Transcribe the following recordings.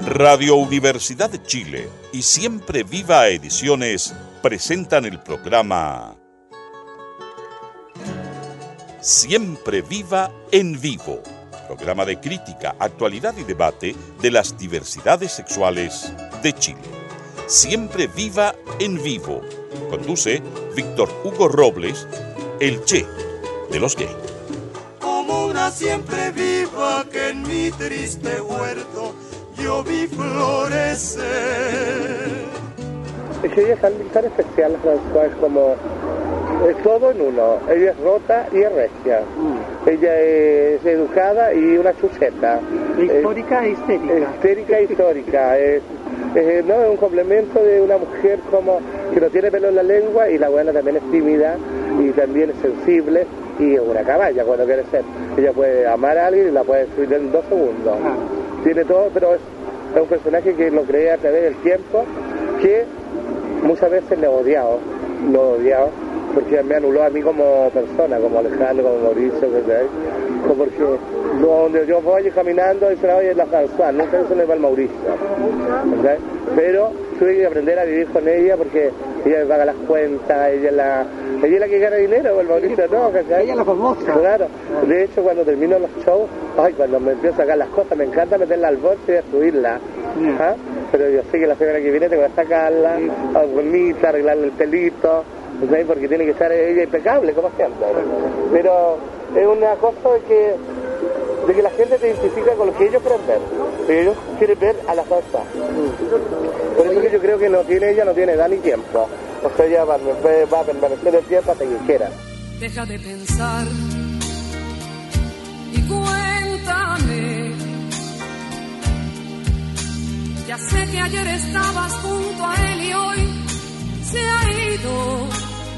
Radio Universidad de Chile y Siempre Viva Ediciones presentan el programa Siempre Viva en Vivo, programa de crítica, actualidad y debate de las diversidades sexuales de Chile. Siempre Viva en Vivo. Conduce Víctor Hugo Robles, el Che de los gays. Como una siempre viva que en mi triste huerto yo vi florecer. Es que ella es tan especial, François, es como todo en uno. Ella es rota y es regia. Ella es educada y una chucheta. Histórica e histérica. Histérica e histórica. No, es un complemento de una mujer como que no tiene pelo en la lengua, y la buena también es tímida y también es sensible y es una caballa cuando quiere ser. Ella puede amar a alguien y la puede destruir en 2 segundos. Tiene todo, pero es un personaje que lo crea a través del tiempo, que muchas veces le he odiado, porque me anuló a mí como persona, como Alejandro, como Mauricio, porque donde yo voy caminando dice, oye, la François, nunca se le va al Mauricio, ¿verdad? Pero tuve que aprender a vivir con ella porque ella me paga las cuentas, ella es la que gana dinero, el Mauricio no, ¿cachai? Ella es la famosa. Claro, de hecho cuando termino los shows, cuando me empiezo a sacar las cosas, me encanta meterla al bolso y destruirla. ¿Ah? Pero yo sé que la semana que viene tengo que sacarla, bonita, arreglarle el pelito, ¿sabes? Porque tiene que estar ella impecable, como siempre. Pero es una cosa de que la gente te identifica con lo que ellos quieren ver. Porque ellos quieren ver a la François. Por eso que yo creo que ella no tiene edad ni tiempo. O sea, ella va a permanecer el tiempo hasta que quiera. Deja de pensar y cuéntame. Ya sé que ayer estabas junto a él y hoy se ha ido.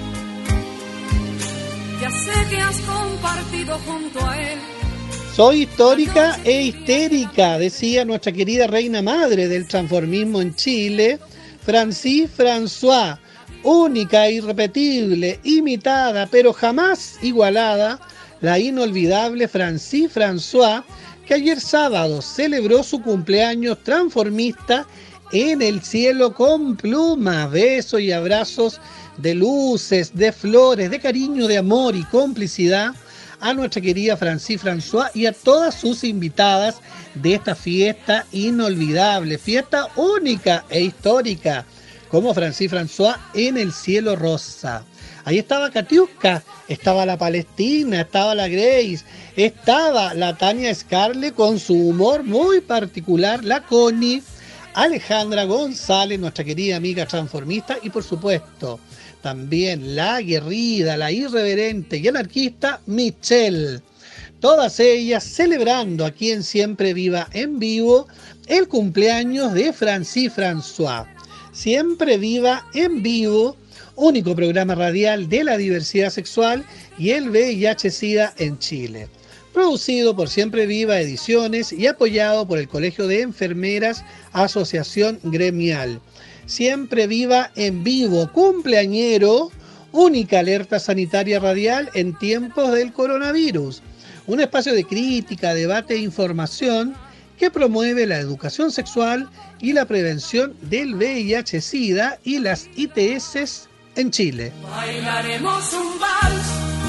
Ya sé que has compartido junto a él. Soy histórica e histérica, decía nuestra querida reina madre del transformismo en Chile, Francis François, única e irrepetible, imitada pero jamás igualada, la inolvidable Francis François, que ayer sábado celebró su cumpleaños transformista en el cielo con plumas, besos y abrazos de luces, de flores, de cariño, de amor y complicidad a nuestra querida Francis François y a todas sus invitadas de esta fiesta inolvidable, fiesta única e histórica, como Francis François en el cielo rosa. Ahí estaba Katiuska, estaba la Palestina, estaba la Grace, estaba la Tania Scarlett con su humor muy particular, la Connie, Alejandra González, nuestra querida amiga transformista, y por supuesto también la aguerrida, la irreverente y anarquista Michelle. Todas ellas celebrando aquí en Siempre Viva en Vivo el cumpleaños de Francis François. Siempre Viva en Vivo, único programa radial de la diversidad sexual y el VIH-Sida en Chile. Producido por Siempre Viva Ediciones y apoyado por el Colegio de Enfermeras Asociación Gremial. Siempre Viva en Vivo, cumpleañero, única alerta sanitaria radial en tiempos del coronavirus. Un espacio de crítica, debate e información que promueve la educación sexual y la prevención del VIH-Sida y las ITS en Chile. Bailaremos un vals,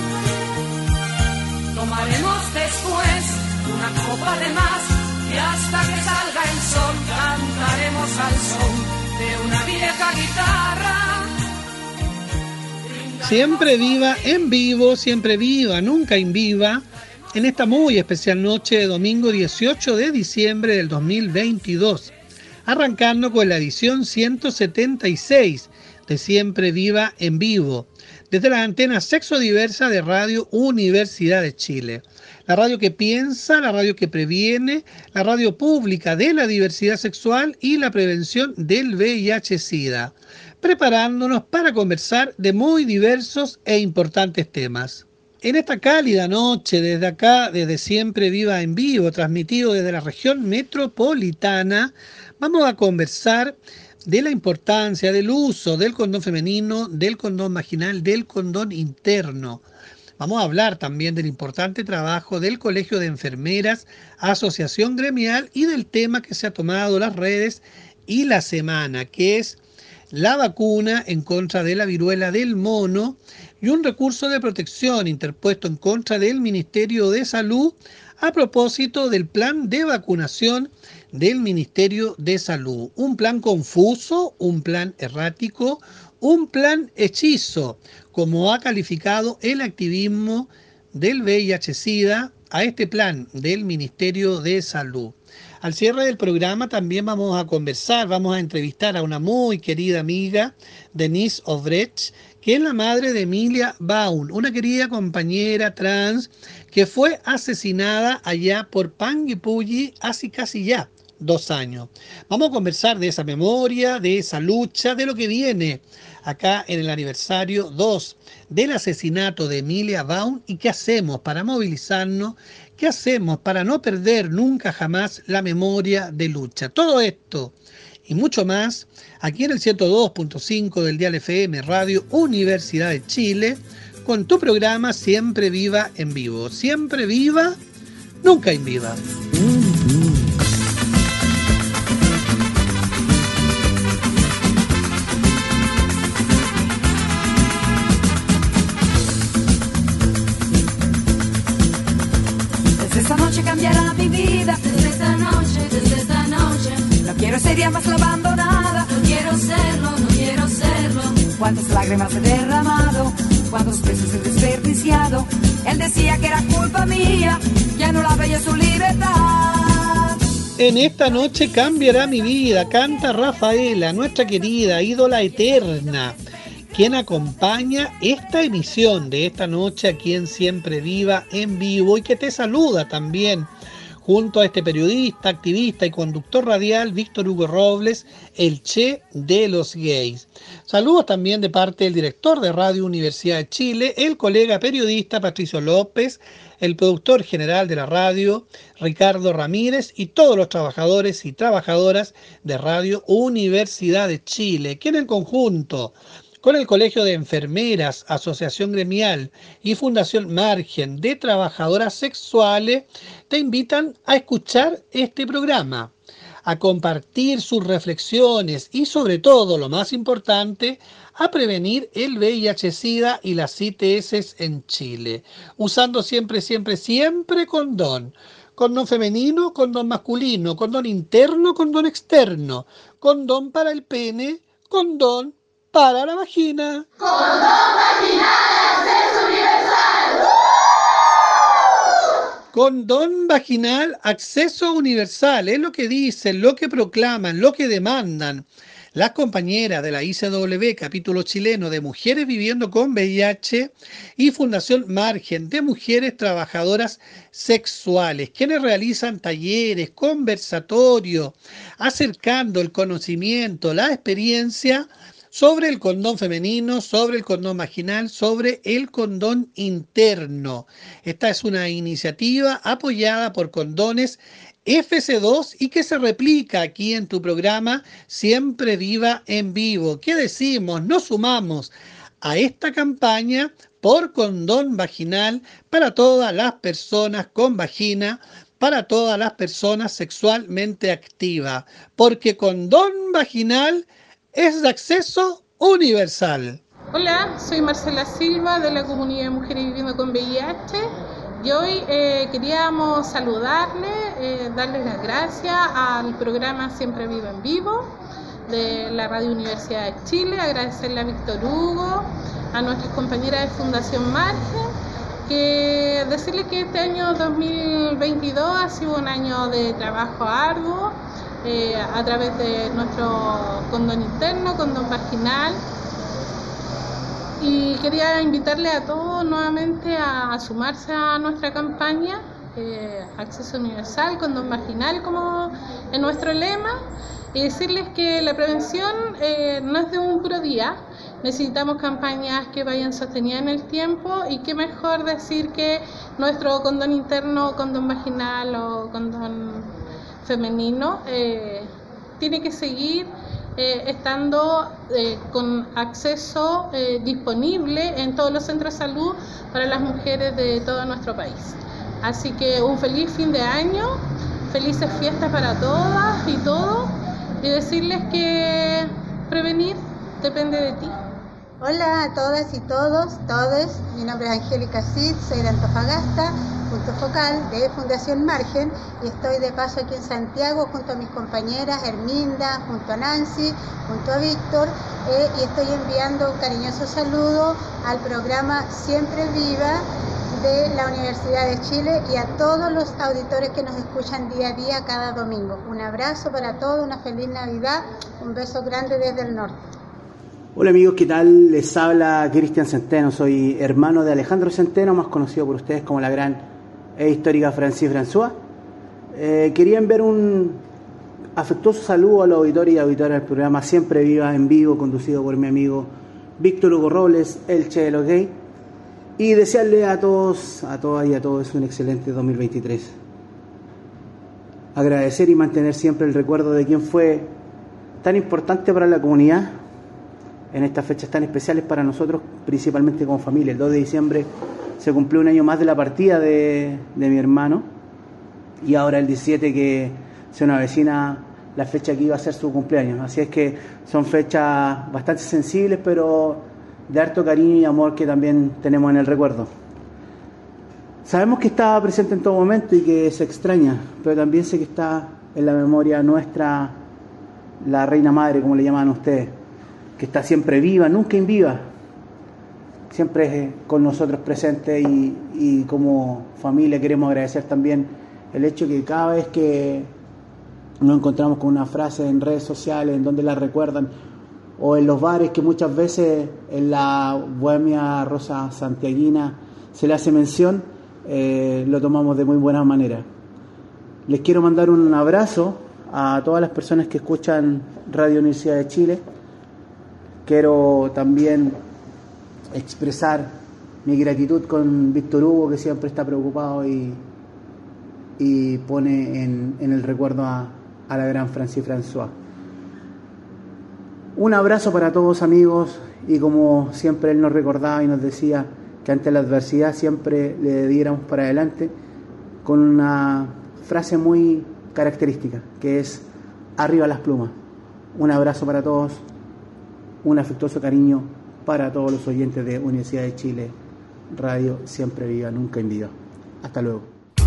tomaremos después una copa de más y hasta que salga el sol cantaremos al son de una vieja guitarra. Siempre Viva en Vivo, siempre viva, nunca in viva, en esta muy especial noche de domingo 18 de diciembre del 2022, arrancando con la edición 176 de Siempre Viva en Vivo, desde la antena sexodiversa de Radio Universidad de Chile. La radio que piensa, la radio que previene, la radio pública de la diversidad sexual y la prevención del VIH-Sida, preparándonos para conversar de muy diversos e importantes temas. En esta cálida noche, desde acá, desde Siempre Viva en Vivo, transmitido desde la región metropolitana, vamos a conversar de la importancia del uso del condón femenino, del condón vaginal, del condón interno. Vamos a hablar también del importante trabajo del Colegio de Enfermeras, Asociación Gremial y del tema que se ha tomado las redes y la semana, que es la vacuna en contra de la viruela del mono y un recurso de protección interpuesto en contra del Ministerio de Salud a propósito del plan de vacunación del Ministerio de Salud. Un plan confuso, un plan errático, un plan hechizo, como ha calificado el activismo del VIH-Sida a este plan del Ministerio de Salud. Al cierre del programa también vamos a conversar, vamos a entrevistar a una muy querida amiga, Denise Obrecht, que es la madre de Emilia Baun, una querida compañera trans que fue asesinada allá por Panguipulli hace casi ya 2 años. Vamos a conversar de esa memoria, de esa lucha, de lo que viene acá en el aniversario 2 del asesinato de Emilia Baun y qué hacemos para movilizarnos, qué hacemos para no perder nunca jamás la memoria de lucha. Todo esto y mucho más aquí en el 102.5 del Dial FM Radio Universidad de Chile con tu programa Siempre Viva en Vivo. Siempre viva, nunca en viva. Cambiará mi vida desde esta noche. No quiero ser ya más la abandonada. No quiero serlo, no quiero serlo. Cuántas lágrimas he derramado, cuántos besos he desperdiciado. Él decía que era culpa mía, que anulaba yo su libertad. En esta noche cambiará mi vida, canta Rafaela, nuestra querida ídola eterna, quien acompaña esta emisión de esta noche aquí en Siempre Viva en Vivo y que te saluda también junto a este periodista, activista y conductor radial Víctor Hugo Robles, el Che de los gays. Saludos también de parte del director de Radio Universidad de Chile, el colega periodista Patricio López, el productor general de la radio Ricardo Ramírez y todos los trabajadores y trabajadoras de Radio Universidad de Chile, que en conjunto con el Colegio de Enfermeras, Asociación Gremial y Fundación Margen de Trabajadoras Sexuales te invitan a escuchar este programa, a compartir sus reflexiones y sobre todo, lo más importante, a prevenir el VIH-Sida y las ITS en Chile, usando siempre condón. Condón femenino, condón masculino, condón interno, condón externo, condón para el pene, condón para la vagina. Condón vaginal, acceso universal. Condón vaginal, acceso universal. Es lo que dicen, lo que proclaman, lo que demandan las compañeras de la ICW, capítulo chileno de Mujeres Viviendo con VIH y Fundación Margen de Mujeres Trabajadoras Sexuales, quienes realizan talleres, conversatorios, acercando el conocimiento, la experiencia sobre el condón femenino, sobre el condón vaginal, sobre el condón interno. Esta es una iniciativa apoyada por Condones FC2 y que se replica aquí en tu programa Siempre Viva en Vivo. ¿Qué decimos? Nos sumamos a esta campaña por condón vaginal para todas las personas con vagina, para todas las personas sexualmente activas, porque condón vaginal es de acceso universal. Hola, soy Marcela Silva de la Comunidad de Mujeres Viviendo con VIH y hoy queríamos saludarles, darles las gracias al programa Siempre Viva en Vivo de la Radio Universidad de Chile, agradecerle a Víctor Hugo, a nuestras compañeras de Fundación Margen, que decirles que este año 2022 ha sido un año de trabajo arduo, a través de nuestro condón interno, condón vaginal, y quería invitarle a todos nuevamente a sumarse a nuestra campaña Acceso Universal, condón vaginal como es nuestro lema, y decirles que la prevención no es de un puro día. Necesitamos campañas que vayan sostenidas en el tiempo y qué mejor decir que nuestro condón interno, condón vaginal o condón femenino tiene que seguir estando con acceso disponible en todos los centros de salud para las mujeres de todo nuestro país. Así que un feliz fin de año, felices fiestas para todas y todos, y decirles que prevenir depende de ti. Hola a todas y todos, mi nombre es Angélica Cid, soy de Antofagasta, punto focal de Fundación Margen, y estoy de paso aquí en Santiago junto a mis compañeras Herminda, junto a Nancy, junto a Víctor, y estoy enviando un cariñoso saludo al programa Siempre Viva de la Universidad de Chile y a todos los auditores que nos escuchan día a día cada domingo. Un abrazo para todos, una feliz Navidad, un beso grande desde el norte. Hola amigos, ¿qué tal? Les habla Cristian Centeno, soy hermano de Alejandro Centeno, más conocido por ustedes como la gran e histórica Francis François. Quería enviar un afectuoso saludo a los auditores y auditoras del programa Siempre Viva en Vivo, conducido por mi amigo Víctor Hugo Robles, el Che de los Gays, y desearle a todos, a todas y a todos un excelente 2023. Agradecer y mantener siempre el recuerdo de quien fue tan importante para la comunidad en estas fechas tan especiales para nosotros, principalmente como familia. El 2 de diciembre se cumplió un año más de la partida de mi hermano, y ahora el 17 que se nos avecina la fecha que iba a ser su cumpleaños. Así es que son fechas bastante sensibles, pero de harto cariño y amor que también tenemos en el recuerdo. Sabemos que está presente en todo momento y que se extraña, pero también sé que está en la memoria nuestra la Reina Madre, como le llaman ustedes, que está siempre viva, nunca inviva, siempre con nosotros presente, y como familia queremos agradecer también el hecho que cada vez que nos encontramos con una frase en redes sociales en donde la recuerdan, o en los bares que muchas veces en la bohemia rosa santiaguina se le hace mención, lo tomamos de muy buena manera. Les quiero mandar un abrazo a todas las personas que escuchan Radio Universidad de Chile. Quiero también expresar mi gratitud con Víctor Hugo, que siempre está preocupado y pone en el recuerdo a la gran Francis François. Un abrazo para todos amigos, y como siempre él nos recordaba y nos decía que ante la adversidad siempre le diéramos para adelante, con una frase muy característica, que es arriba las plumas. Un abrazo para todos, un afectuoso cariño para todos los oyentes de Universidad de Chile, Radio Siempre Viva, Nunca Inviva. Hasta luego.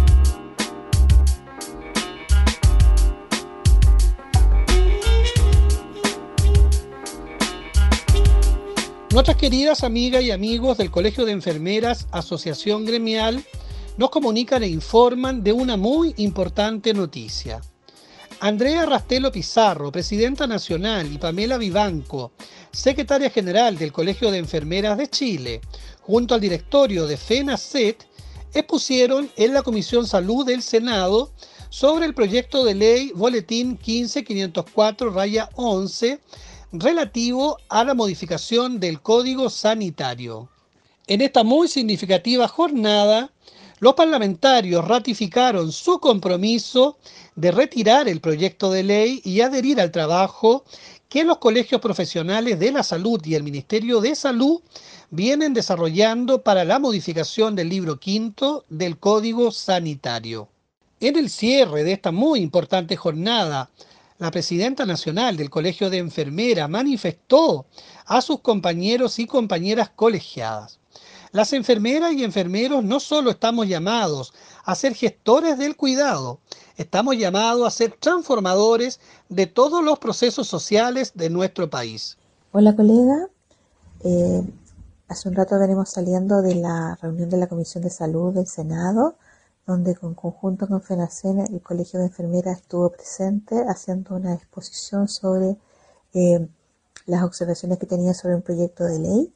Nuestras queridas amigas y amigos del Colegio de Enfermeras Asociación Gremial nos comunican e informan de una muy importante noticia. Andrea Rastelo Pizarro, presidenta nacional, y Pamela Vivanco, secretaria general del Colegio de Enfermeras de Chile, junto al directorio de FENACET, expusieron en la Comisión Salud del Senado sobre el proyecto de ley Boletín 15504-11 relativo a la modificación del Código Sanitario. En esta muy significativa jornada, los parlamentarios ratificaron su compromiso de retirar el proyecto de ley y adherir al trabajo que los colegios profesionales de la salud y el Ministerio de Salud vienen desarrollando para la modificación del libro quinto del Código Sanitario. En el cierre de esta muy importante jornada, la presidenta nacional del Colegio de Enfermeras manifestó a sus compañeros y compañeras colegiadas: las enfermeras y enfermeros no solo estamos llamados a ser gestores del cuidado, estamos llamados a ser transformadores de todos los procesos sociales de nuestro país. Hola colega, hace un rato venimos saliendo de la reunión de la Comisión de Salud del Senado, donde en conjunto con FENACEN el Colegio de Enfermeras estuvo presente haciendo una exposición sobre las observaciones que tenía sobre un proyecto de ley,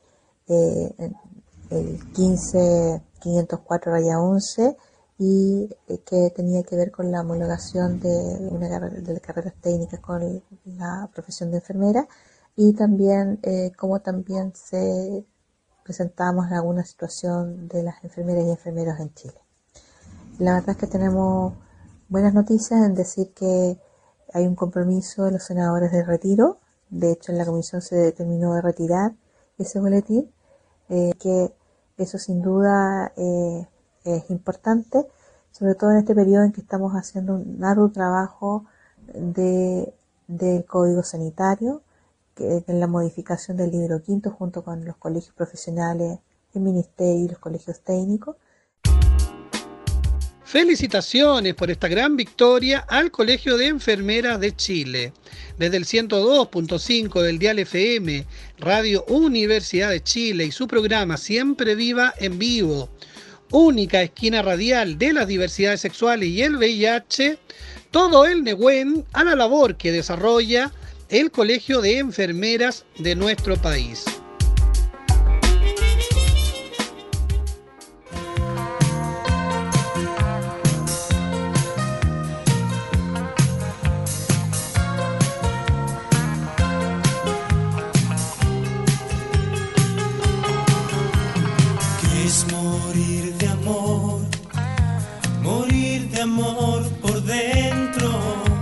el 15504-11, y que tenía que ver con la homologación de carreras técnicas con la profesión de enfermera, y también cómo también se presentamos alguna situación de las enfermeras y enfermeros en Chile. La verdad es que tenemos buenas noticias en decir que hay un compromiso de los senadores de retiro de hecho en la comisión se determinó de retirar ese boletín, que eso sin duda es importante, sobre todo en este periodo en que estamos haciendo un arduo trabajo del Código Sanitario, que en la modificación del libro quinto junto con los colegios profesionales, el Ministerio y los colegios técnicos. Felicitaciones por esta gran victoria al Colegio de Enfermeras de Chile. Desde el 102.5 del Dial FM, Radio Universidad de Chile y su programa Siempre Viva en Vivo, única esquina radial de las diversidades sexuales y el VIH, todo el Nehuen a la labor que desarrolla el Colegio de Enfermeras de nuestro país. ¿Qué es morir de amor? Morir de amor por dentro.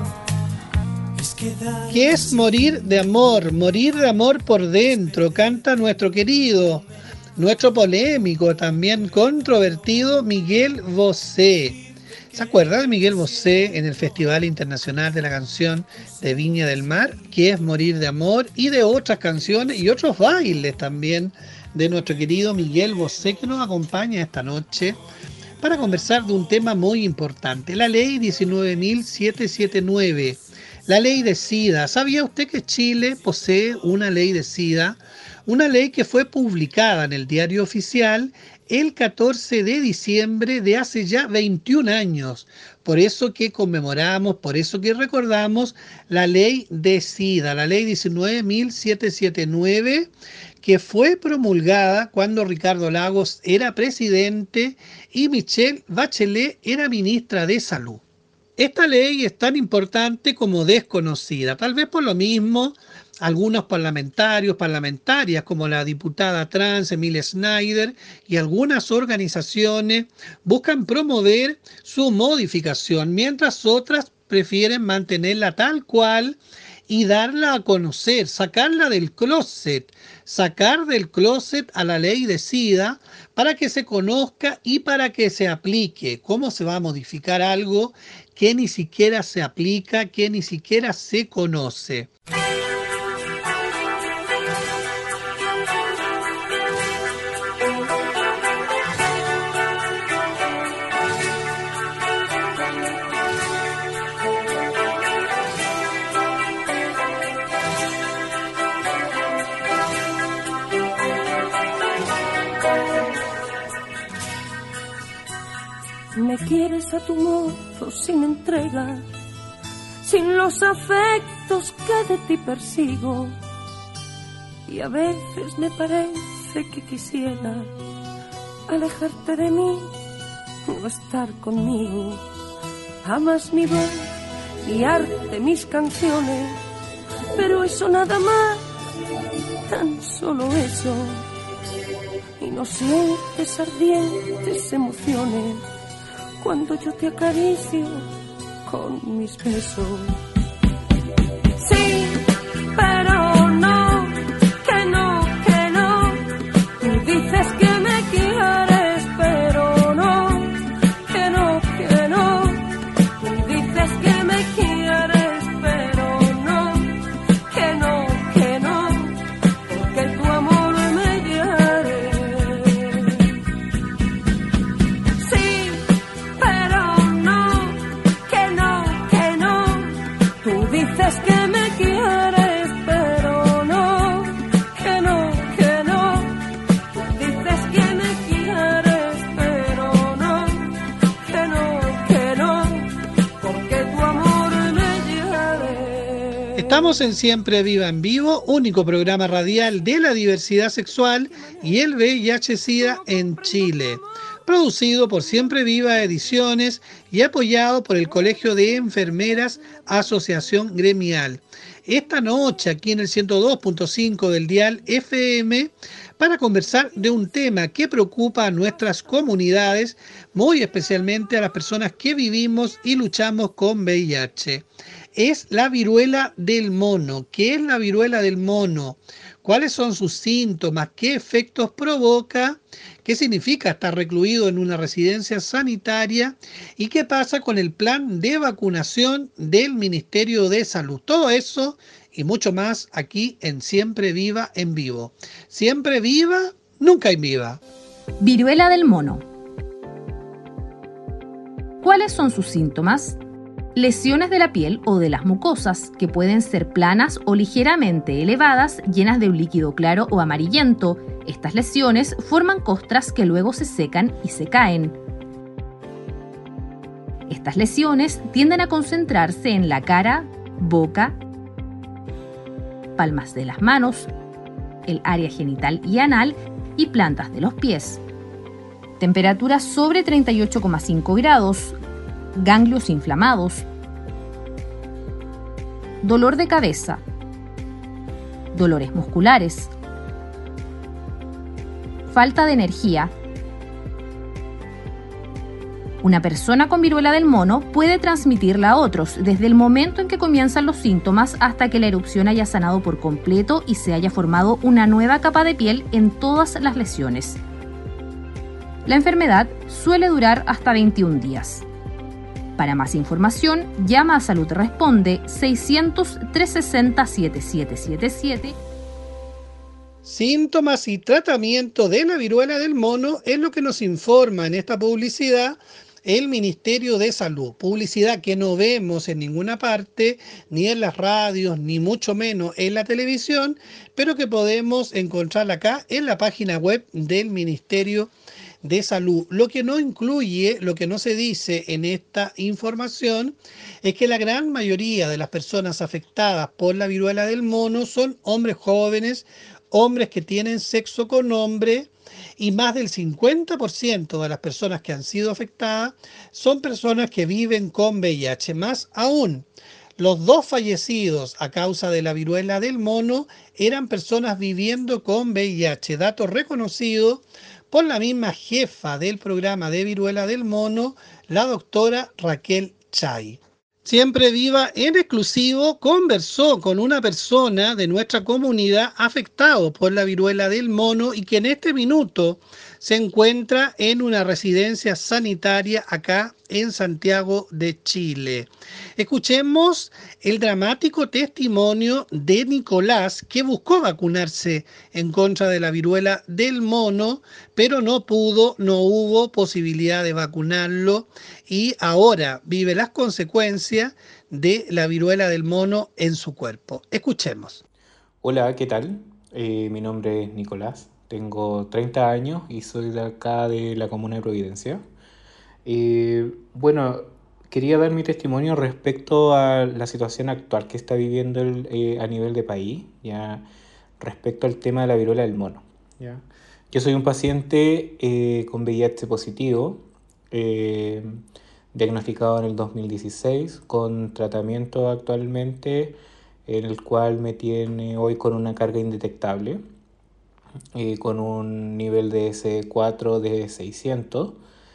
¿Qué es morir de amor por dentro? Canta nuestro querido, nuestro polémico, también controvertido Miguel Bosé. ¿Se acuerda de Miguel Bosé en el Festival Internacional de la Canción de Viña del Mar? ¿Qué es morir de amor? Y de otras canciones y otros bailes también de nuestro querido Miguel Bosé, que nos acompaña esta noche para conversar de un tema muy importante, la ley 19.779. La ley de SIDA. ¿Sabía usted que Chile posee una ley de SIDA? Una ley que fue publicada en el Diario Oficial el 14 de diciembre de hace ya 21 años. Por eso que conmemoramos, por eso que recordamos la ley de SIDA, la ley 19.779, que fue promulgada cuando Ricardo Lagos era presidente y Michelle Bachelet era ministra de Salud. Esta ley es tan importante como desconocida. Tal vez por lo mismo, algunos parlamentarias, como la diputada trans Emilia Schneider y algunas organizaciones buscan promover su modificación, mientras otras prefieren mantenerla tal cual y darla a conocer, sacarla del closet, sacar del closet a la ley de SIDA para que se conozca y para que se aplique. ¿Cómo se va a modificar algo que ni siquiera se aplica, que ni siquiera se conoce? Me quieres a tu modo, sin entrega, sin los afectos que de ti persigo. Y a veces me parece que quisiera alejarte de mí, no estar conmigo. Amas mi voz, mi arte, mis canciones, pero eso nada más, tan solo eso. Y no sientes ardientes emociones cuando yo te acaricio con mis besos. Sí, pero no, que no, que no. Tú dices que me quieres, pero no, que no, que no. Tú dices que me quieres, pero no, que no, que no. Porque tu amor me hiere. Dices que me quieres, pero no, que no, que no. Dices que me quieres, pero no, que no, que no. Porque tu amor me hiere. Estamos en Siempre Viva en Vivo, único programa radial de la diversidad sexual y el VIH-Sida en Chile. Producido por Siempre Viva Ediciones y apoyado por el Colegio de Enfermeras Asociación Gremial. Esta noche aquí en el 102.5 del Dial FM para conversar de un tema que preocupa a nuestras comunidades, muy especialmente a las personas que vivimos y luchamos con VIH. es la viruela del mono. ¿Qué es la viruela del mono? ¿Cuáles son sus síntomas? ¿Qué efectos provoca? ¿Qué significa estar recluido en una residencia sanitaria? ¿Y qué pasa con el plan de vacunación del Ministerio de Salud? Todo eso y mucho más aquí en Siempre Viva en Vivo. Siempre viva, nunca en viva. Viruela del mono. ¿Cuáles son sus síntomas? Lesiones de la piel o de las mucosas, que pueden ser planas o ligeramente elevadas, llenas de un líquido claro o amarillento. Estas lesiones forman costras que luego se secan y se caen. Estas lesiones tienden a concentrarse en la cara, boca, palmas de las manos, el área genital y anal y plantas de los pies. Temperatura sobre 38,5 grados, ganglios inflamados, dolor de cabeza, dolores musculares, falta de energía. Una persona con viruela del mono puede transmitirla a otros desde el momento en que comienzan los síntomas hasta que la erupción haya sanado por completo y se haya formado una nueva capa de piel en todas las lesiones. La enfermedad suele durar hasta 21 días. Para más información, llama a Salud Responde 600-360-7777. Síntomas y tratamiento de la viruela del mono es lo que nos informa en esta publicidad el Ministerio de Salud. Publicidad que no vemos en ninguna parte, ni en las radios, ni mucho menos en la televisión, pero que podemos encontrar acá en la página web del Ministerio de Salud. Lo que no incluye, lo que no se dice en esta información es que la gran mayoría de las personas afectadas por la viruela del mono son hombres jóvenes, hombres que tienen sexo con hombre, y más del 50% de las personas que han sido afectadas son personas que viven con VIH. Más aún, los 2 fallecidos a causa de la viruela del mono eran personas viviendo con VIH, dato reconocido por la misma jefa del programa de viruela del mono, la doctora Raquel Chay. Siempre Viva en exclusivo conversó con una persona de nuestra comunidad afectado por la viruela del mono y que en este minuto se encuentra en una residencia sanitaria acá en Santiago de Chile. Escuchemos el dramático testimonio de Nicolás, que buscó vacunarse en contra de la viruela del mono, pero no hubo posibilidad de vacunarlo y ahora vive las consecuencias de la viruela del mono en su cuerpo. Escuchemos. Hola, ¿qué tal? Mi nombre es Nicolás, tengo 30 años y soy de acá de la comuna de Providencia. Bueno, quería dar mi testimonio respecto a la situación actual que está viviendo a nivel de país, ya respecto al tema de la viruela del mono. ¿Ya? Yo soy un paciente con VIH positivo, diagnosticado en el 2016, con tratamiento actualmente, en el cual me tiene hoy con una carga indetectable, con un nivel de S4 de 600.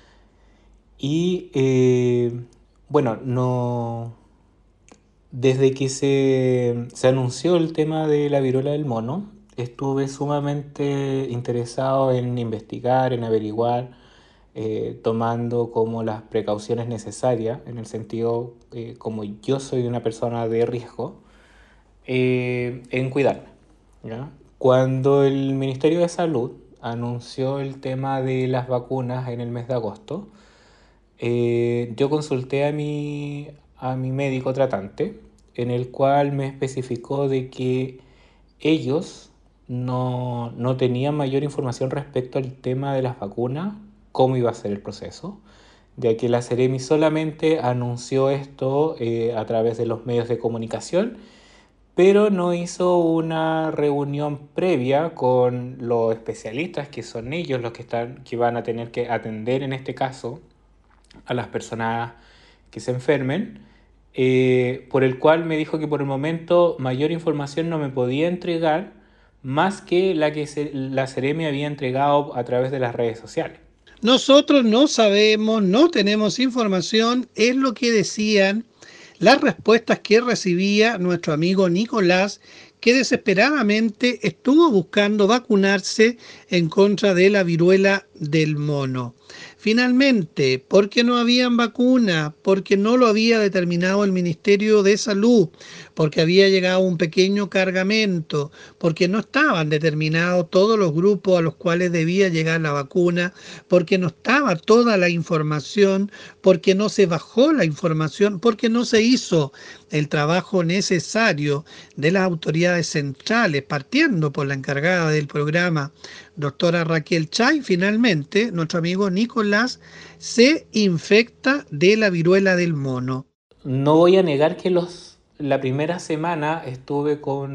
Y bueno, desde que se anunció el tema de la viruela del mono, estuve sumamente interesado en investigar, en averiguar, tomando como las precauciones necesarias, en el sentido, como yo soy una persona de riesgo, en cuidarme, ¿ya? Cuando el Ministerio de Salud anunció el tema de las vacunas en el mes de agosto, yo consulté a mi médico tratante, en el cual me especificó de que ellos no tenían mayor información respecto al tema de las vacunas, cómo iba a ser el proceso, ya que la Seremi solamente anunció esto a través de los medios de comunicación, pero no hizo una reunión previa con los especialistas, que son ellos los que van a tener que atender en este caso a las personas que se enfermen, por el cual me dijo que por el momento mayor información no me podía entregar más que la que la Seremi había entregado a través de las redes sociales. Nosotros no sabemos, no tenemos información, es lo que decían las respuestas que recibía nuestro amigo Nicolás, que desesperadamente estuvo buscando vacunarse en contra de la viruela del mono. Finalmente, porque no habían vacuna, porque no lo había determinado el Ministerio de Salud, porque había llegado un pequeño cargamento, porque no estaban determinados todos los grupos a los cuales debía llegar la vacuna, porque no estaba toda la información, porque no se bajó la información, porque no se hizo el trabajo necesario de las autoridades centrales, partiendo por la encargada del programa, doctora Raquel Chay. Finalmente, nuestro amigo Nicolás se infecta de la viruela del mono. No voy a negar que la primera semana estuve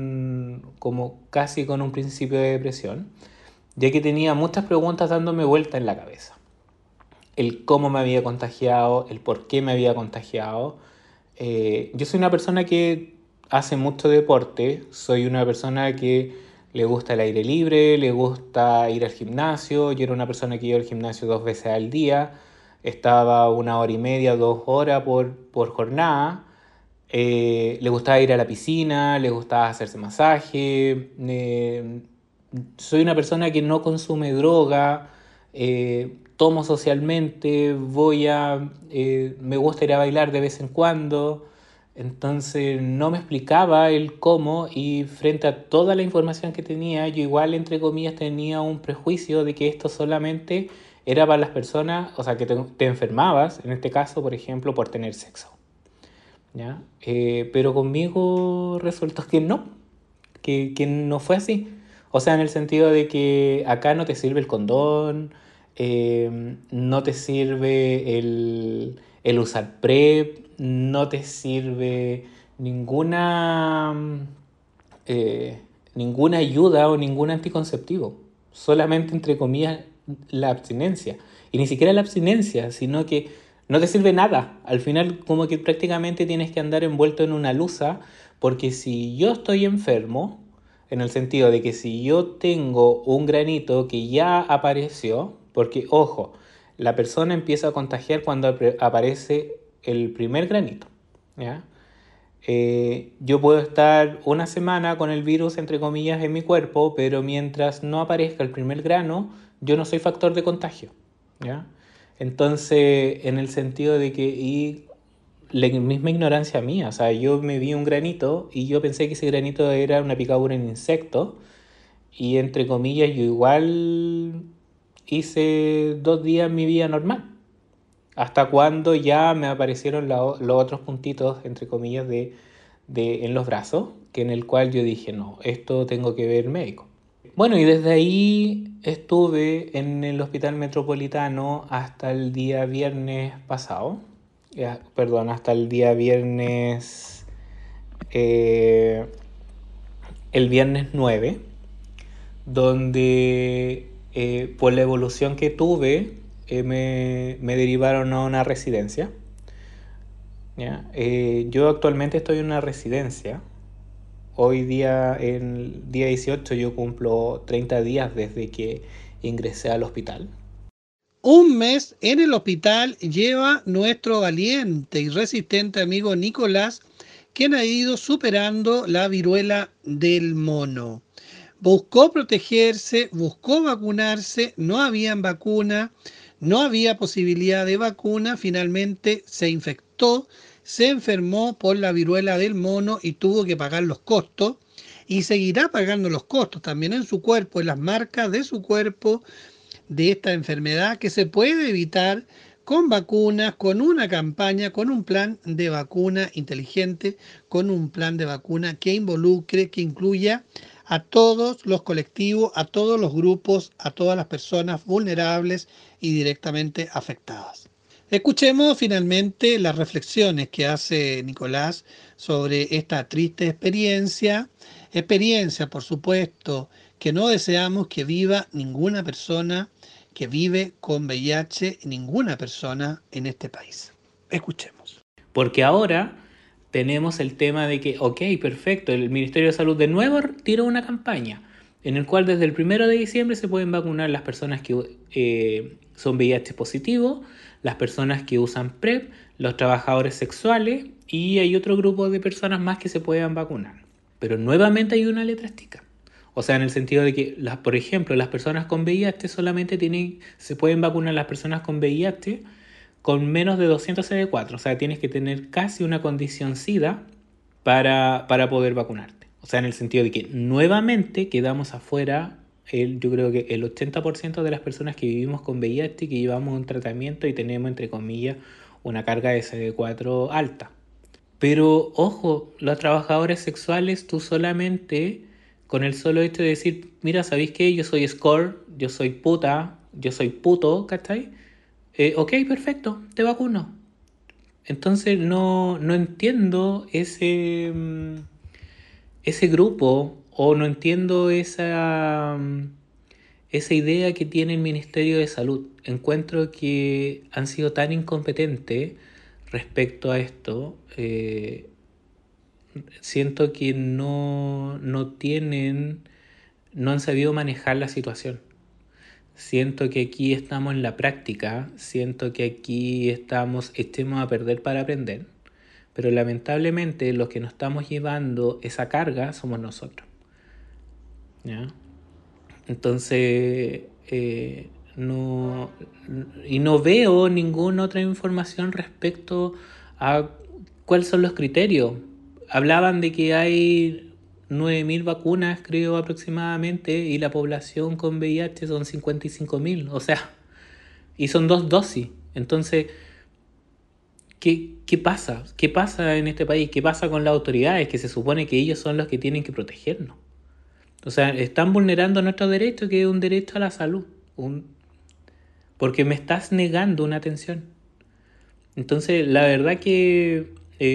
casi con un principio de depresión, ya que tenía muchas preguntas dándome vuelta en la cabeza. El cómo me había contagiado, el por qué me había contagiado. Yo soy una persona que hace mucho deporte, soy una persona que le gusta el aire libre, le gusta ir al gimnasio. Yo era una persona que iba al gimnasio 2 veces al día, estaba 1 hora y media, 2 horas por jornada. Le gustaba ir a la piscina, le gustaba hacerse masaje. Soy una persona que no consume droga, tomo socialmente, me gusta ir a bailar de vez en cuando. Entonces no me explicaba el cómo, y frente a toda la información que tenía, yo igual, entre comillas, tenía un prejuicio de que esto solamente era para las personas, o sea, que te enfermabas, en este caso, por ejemplo, por tener sexo, ¿ya? Pero conmigo resultó que no fue así. O sea, en el sentido de que acá no te sirve el condón, no te sirve el usar PrEP, no te sirve ninguna ayuda o ningún anticonceptivo. Solamente, entre comillas, la abstinencia. Y ni siquiera la abstinencia, sino que no te sirve nada. Al final, como que prácticamente tienes que andar envuelto en una lusa, porque si yo estoy enfermo, en el sentido de que si yo tengo un granito que ya apareció, porque, ojo, la persona empieza a contagiar cuando aparece el primer granito, ¿ya? Yo puedo estar 1 semana con el virus, entre comillas, en mi cuerpo, pero mientras no aparezca el primer grano, yo no soy factor de contagio, ¿ya? Entonces, en el sentido de que, y la misma ignorancia mía, o sea, yo me vi un granito y yo pensé que ese granito era una picadura en insecto, y entre comillas yo igual hice 2 días mi vida normal, hasta cuando ya me aparecieron los otros puntitos, entre comillas, en los brazos, que en el cual yo dije, no, esto tengo que ver médico. Bueno, y desde ahí estuve en el Hospital Metropolitano hasta el día viernes pasado, hasta el día viernes, el viernes 9, donde por la evolución que tuve, me derivaron a una residencia, ¿ya? Yo actualmente estoy en una residencia. Hoy día, el día 18, yo cumplo 30 días desde que ingresé al hospital. Un mes en el hospital lleva nuestro valiente y resistente amigo Nicolás, quien ha ido superando la viruela del mono. Buscó protegerse, buscó vacunarse, no habían vacuna, no había posibilidad de vacuna, finalmente se infectó, se enfermó por la viruela del mono y tuvo que pagar los costos, y seguirá pagando los costos también en su cuerpo, en las marcas de su cuerpo, de esta enfermedad que se puede evitar con vacunas, con una campaña, con un plan de vacuna inteligente, con un plan de vacuna que involucre, que incluya a todos los colectivos, a todos los grupos, a todas las personas vulnerables y directamente afectadas. Escuchemos finalmente las reflexiones que hace Nicolás sobre esta triste experiencia, por supuesto, que no deseamos que viva ninguna persona que vive con VIH, ninguna persona en este país. Escuchemos. Porque ahora tenemos el tema de que, ok, perfecto, el Ministerio de Salud de nuevo tiró una campaña. en el cual desde el 1 de diciembre se pueden vacunar las personas que son VIH positivos, las personas que usan PrEP, los trabajadores sexuales, y hay otro grupo de personas más que se puedan vacunar. Pero nuevamente hay una letra chica. O sea, en el sentido de que, por ejemplo, las personas con VIH solamente se pueden vacunar las personas con VIH con menos de 200 CD4. O sea, tienes que tener casi una condición SIDA para poder vacunarte. O sea, en el sentido de que nuevamente quedamos afuera, yo creo que el 80% de las personas que vivimos con VIH, que llevamos un tratamiento y tenemos, entre comillas, una carga de CD4 alta. Pero, ojo, los trabajadores sexuales, tú solamente, con el solo hecho de decir, mira, ¿sabéis qué? Yo soy score, yo soy puta, yo soy puto, ¿cachai? Ok, perfecto, te vacuno. Entonces no entiendo ese grupo, o no entiendo esa idea que tiene el Ministerio de Salud. Encuentro que han sido tan incompetentes respecto a esto. Siento que no han sabido manejar la situación. Siento que aquí estamos en la práctica, siento que aquí echemos a perder para aprender, pero lamentablemente los que nos estamos llevando esa carga somos nosotros, ¿ya? Entonces, no veo ninguna otra información respecto a cuáles son los criterios. Hablaban de que hay 9.000 vacunas, creo, aproximadamente, y la población con VIH son 55.000, o sea, y son 2 dosis. Entonces, ¿qué pasa? ¿Qué pasa en este país? ¿Qué pasa con las autoridades? Que se supone que ellos son los que tienen que protegernos. O sea, están vulnerando nuestro derecho, que es un derecho a la salud, porque me estás negando una atención. Entonces, la verdad que,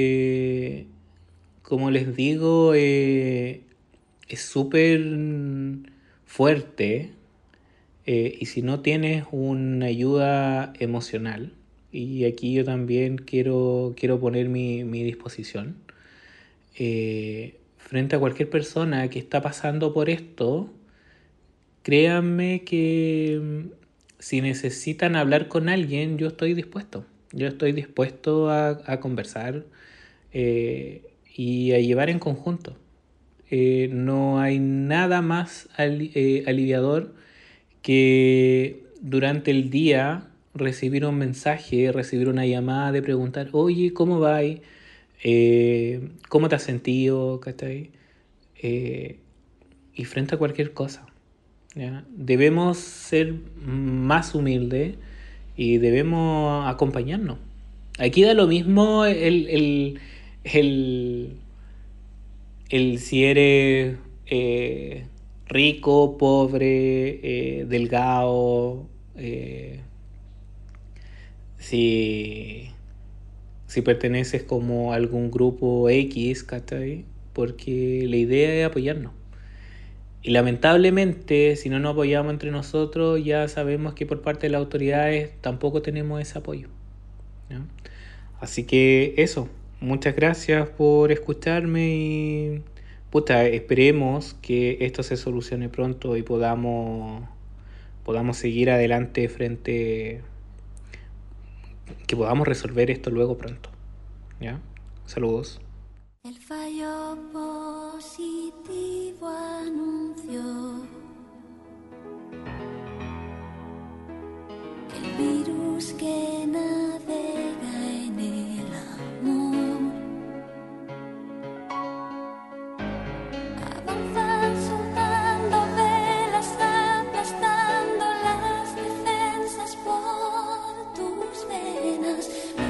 como les digo, es súper fuerte, y si no tienes una ayuda emocional, y aquí yo también quiero poner mi disposición, frente a cualquier persona que está pasando por esto, créanme que si necesitan hablar con alguien, yo estoy dispuesto. Yo estoy dispuesto a conversar y a llevar en conjunto. No hay nada más aliviador que durante el día recibir un mensaje, recibir una llamada de preguntar, oye, ¿cómo vas? ¿Cómo te has sentido? ¿Cachai? Y frente a cualquier cosa, ¿ya? Debemos ser más humildes y debemos acompañarnos. Aquí da lo mismo el si eres rico, pobre, delgado, si perteneces como a algún grupo X, ¿cachai? Porque la idea es apoyarnos. Y lamentablemente, si no nos apoyamos entre nosotros, ya sabemos que por parte de las autoridades tampoco tenemos ese apoyo, ¿ya? Así que eso, muchas gracias por escucharme y esperemos que esto se solucione pronto y podamos seguir adelante que podamos resolver esto luego pronto, ¿ya? Saludos. El fallo positivo anunció que el virus que navega en el amor avanza soltando velas, aplastando las defensas por tus venas.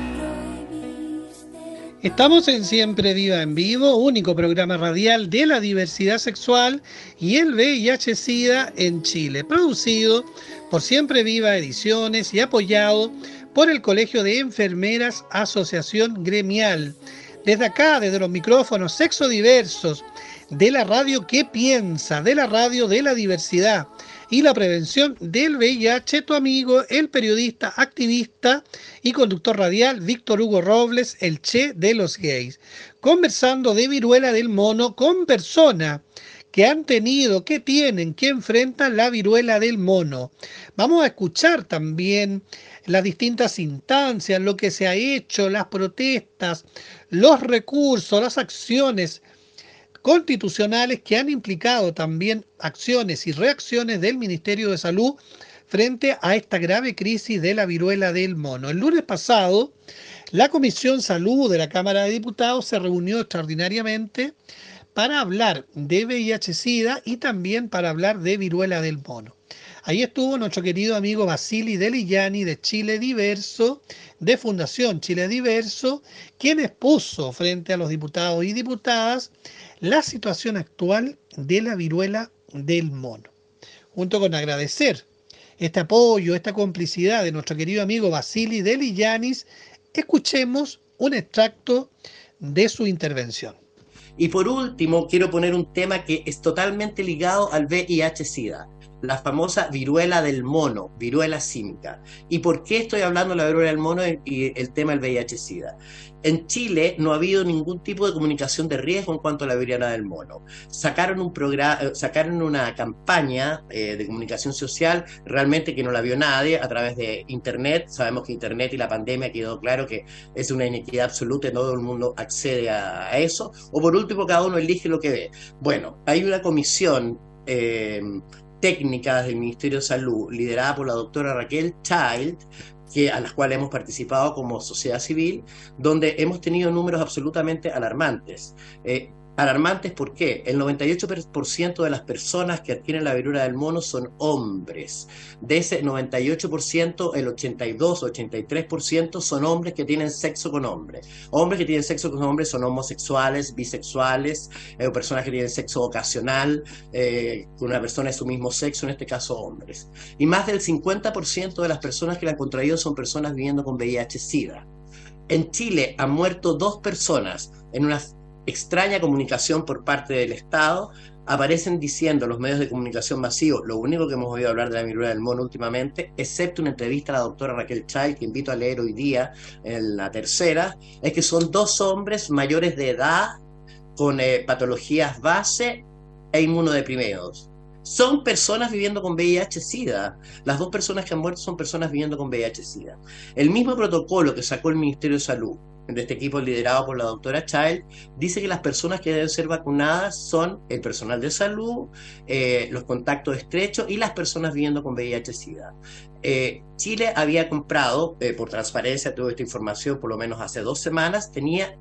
Estamos en Siempre Viva en Vivo, único programa radial de la diversidad sexual y el VIH-Sida en Chile, producido por Siempre Viva Ediciones y apoyado por el Colegio de Enfermeras Asociación Gremial. Desde acá, desde los micrófonos sexodiversos de la radio que piensa, de la radio de la diversidad y la prevención del VIH, tu amigo, el periodista, activista y conductor radial Víctor Hugo Robles, el Che de los gays, conversando de viruela del mono con personas que han tenido, que tienen, que enfrentan la viruela del mono. Vamos a escuchar también las distintas instancias, lo que se ha hecho, las protestas, los recursos, las acciones constitucionales que han implicado también acciones y reacciones del Ministerio de Salud frente a esta grave crisis de la viruela del mono. El lunes pasado, la Comisión Salud de la Cámara de Diputados se reunió extraordinariamente para hablar de VIH-Sida y también para hablar de viruela del mono. Ahí estuvo nuestro querido amigo Vasili Delillani de Chile Diverso, de Fundación Chile Diverso, quien expuso frente a los diputados y diputadas la situación actual de la viruela del mono. Junto con agradecer este apoyo, esta complicidad de nuestro querido amigo Vasili Delillanis, escuchemos un extracto de su intervención. Y por último, quiero poner un tema que es totalmente ligado al VIH-Sida, la famosa viruela del mono, viruela símica. ¿Y por qué estoy hablando de la viruela del mono y el tema del VIH-Sida? En Chile no ha habido ningún tipo de comunicación de riesgo en cuanto a la viruela del mono. Sacaron una campaña de comunicación social realmente que no la vio nadie a través de Internet. Sabemos que Internet y la pandemia quedó claro que es una inequidad absoluta y todo el mundo accede a eso. O por último, cada uno elige lo que ve. Bueno, hay una comisión técnica del Ministerio de Salud liderada por la doctora Raquel Child, a las cuales hemos participado como sociedad civil, donde hemos tenido números absolutamente alarmantes. Alarmantes, ¿por qué? El 98% de las personas que adquieren la viruela del mono son hombres. De ese 98%, el 82 o 83% son hombres que tienen sexo con hombres. Hombres que tienen sexo con hombres son homosexuales, bisexuales, o personas que tienen sexo ocasional con una persona de su mismo sexo, en este caso hombres. Y más del 50% de las personas que la han contraído son personas viviendo con VIH-Sida. En Chile han muerto 2 personas en una extraña comunicación por parte del Estado. Aparecen diciendo los medios de comunicación masivos, lo único que hemos oído hablar de la viruela del mono últimamente, excepto una entrevista a la doctora Raquel Child, que invito a leer hoy día en la tercera, es que son 2 hombres mayores de edad con patologías base e inmunodeprimidos. Son personas viviendo con VIH-Sida. Las 2 personas que han muerto son personas viviendo con VIH-Sida. El mismo protocolo que sacó el Ministerio de Salud, de este equipo liderado por la doctora Child, dice que las personas que deben ser vacunadas son el personal de salud, los contactos estrechos y las personas viviendo con VIH-Sida. Chile había comprado, por transparencia, toda esta información por lo menos hace 2 semanas, tenía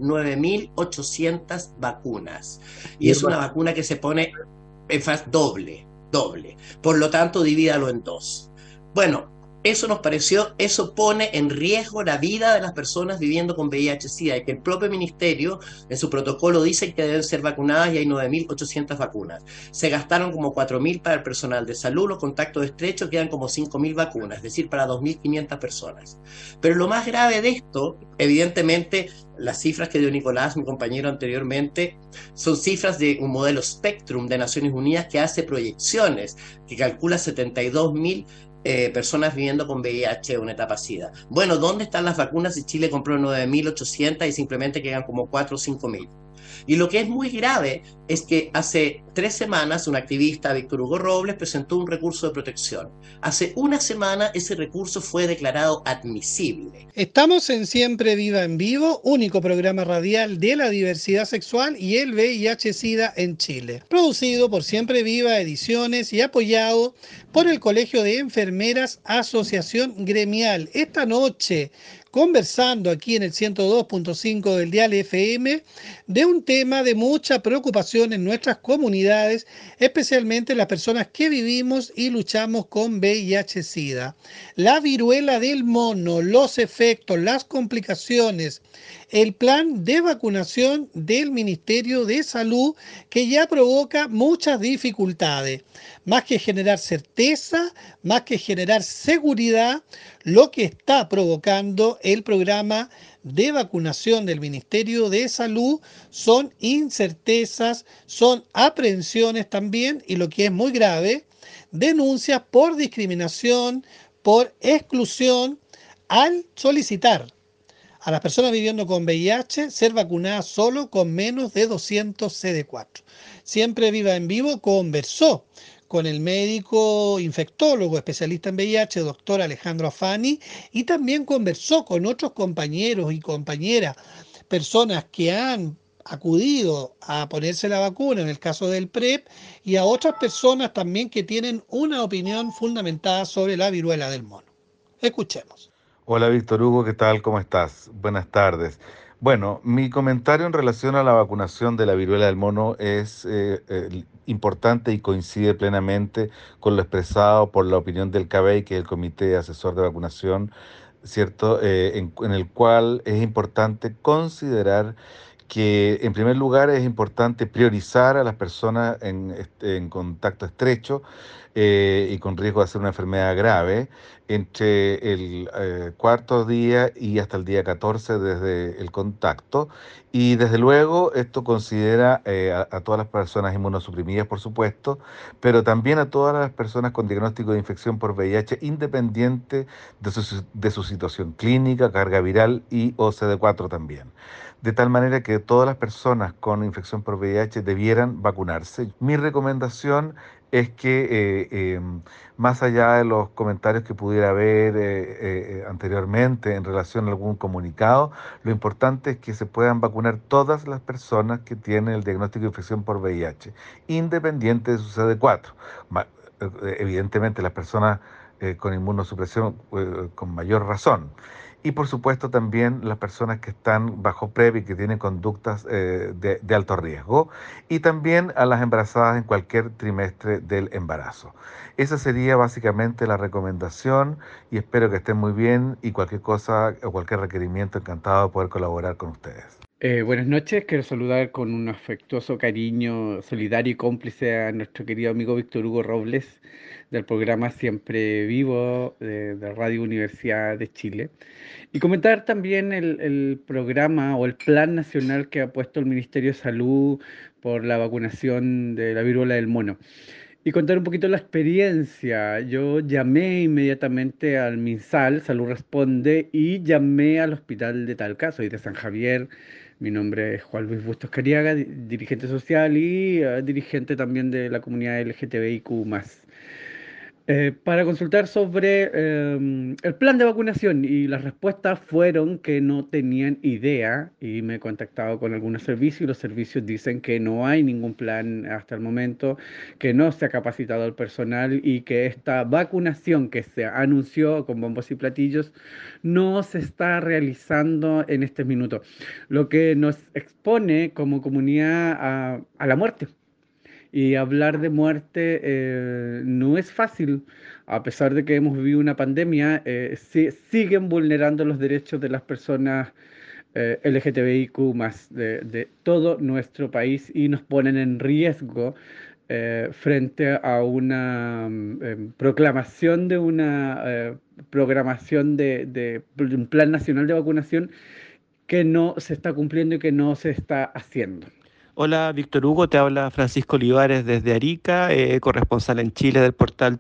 9.800 vacunas. Y es una vacuna que se pone en fase doble. Por lo tanto, divídalo en 2. Bueno, eso nos pareció, eso pone en riesgo la vida de las personas viviendo con VIH-Sida, y que el propio ministerio en su protocolo dice que deben ser vacunadas y hay 9.800 vacunas. Se gastaron como 4.000 para el personal de salud, los contactos estrechos quedan como 5.000 vacunas, es decir, para 2.500 personas. Pero lo más grave de esto, evidentemente, las cifras que dio Nicolás, mi compañero anteriormente, son cifras de un modelo Spectrum de Naciones Unidas que hace proyecciones, que calcula 72.000 personas viviendo con VIH en una etapa SIDA. Bueno, ¿dónde están las vacunas si Chile compró 9.800 y simplemente quedan como 4 o 5.000? Y lo que es muy grave es que hace 3 semanas un activista, Víctor Hugo Robles, presentó un recurso de protección. Hace una semana ese recurso fue declarado admisible. Estamos en Siempre Viva en Vivo, único programa radial de la diversidad sexual y el VIH-Sida en Chile. Producido por Siempre Viva Ediciones y apoyado por el Colegio de Enfermeras Asociación Gremial. Esta noche, conversando aquí en el 102.5 del dial FM de un tema de mucha preocupación en nuestras comunidades, especialmente las personas que vivimos y luchamos con VIH-Sida. La viruela del mono, los efectos, las complicaciones, el plan de vacunación del Ministerio de Salud, que ya provoca muchas dificultades. Más que generar certeza, más que generar seguridad, lo que está provocando el programa de vacunación del Ministerio de Salud son incertezas, son aprehensiones también, y lo que es muy grave, denuncias por discriminación, por exclusión al solicitar, a las personas viviendo con VIH ser vacunadas solo con menos de 200 CD4. Siempre Viva en Vivo conversó con el médico infectólogo especialista en VIH, doctor Alejandro Afani, y también conversó con otros compañeros y compañeras, personas que han acudido a ponerse la vacuna en el caso del PrEP, y a otras personas también que tienen una opinión fundamentada sobre la viruela del mono. Escuchemos. Hola Víctor Hugo, ¿qué tal? ¿Cómo estás? Buenas tardes. Bueno, mi comentario en relación a la vacunación de la viruela del mono es importante y coincide plenamente con lo expresado por la opinión del CABEI, que es el Comité Asesor de Vacunación, ¿cierto? En el cual es importante considerar que en primer lugar es importante priorizar a las personas en contacto estrecho y con riesgo de hacer una enfermedad grave entre el cuarto día y hasta el día 14 desde el contacto. Y desde luego esto considera a todas las personas inmunosuprimidas, por supuesto, pero también a todas las personas con diagnóstico de infección por VIH, independiente de su situación clínica, carga viral y o CD4 también. De tal manera que todas las personas con infección por VIH debieran vacunarse. Mi recomendación es que más allá de los comentarios que pudiera haber anteriormente en relación a algún comunicado, lo importante es que se puedan vacunar todas las personas que tienen el diagnóstico de infección por VIH, independiente de su CD4. Evidentemente las personas con inmunosupresión con mayor razón. Y por supuesto también las personas que están bajo PrEP y que tienen conductas de alto riesgo, y también a las embarazadas en cualquier trimestre del embarazo. Esa sería básicamente la recomendación y espero que estén muy bien, y cualquier cosa o cualquier requerimiento, encantado de poder colaborar con ustedes. Buenas noches, quiero saludar con un afectuoso cariño solidario y cómplice a nuestro querido amigo Víctor Hugo Robles del programa Siempre Vivo de Radio Universidad de Chile, y comentar también el programa o el plan nacional que ha puesto el Ministerio de Salud por la vacunación de la viruela del mono. Y contar un poquito la experiencia. Yo llamé inmediatamente al MinSal, Salud Responde, y llamé al hospital de Talca, soy de San Javier. Mi nombre es Juan Luis Bustos Cariaga, dirigente social y dirigente también de la comunidad LGTBIQ+. Para consultar sobre el plan de vacunación, y las respuestas fueron que no tenían idea, y me he contactado con algunos servicios y los servicios dicen que no hay ningún plan hasta el momento, que no se ha capacitado al personal y que esta vacunación que se anunció con bombos y platillos no se está realizando en este minuto, lo que nos expone como comunidad a la muerte. Y hablar de muerte no es fácil, a pesar de que hemos vivido una pandemia, siguen vulnerando los derechos de las personas LGTBIQ+, de todo nuestro país, y nos ponen en riesgo frente a una proclamación de una programación de un plan nacional de vacunación que no se está cumpliendo y que no se está haciendo. Hola, Víctor Hugo, te habla Francisco Olivares desde Arica, corresponsal en Chile del portal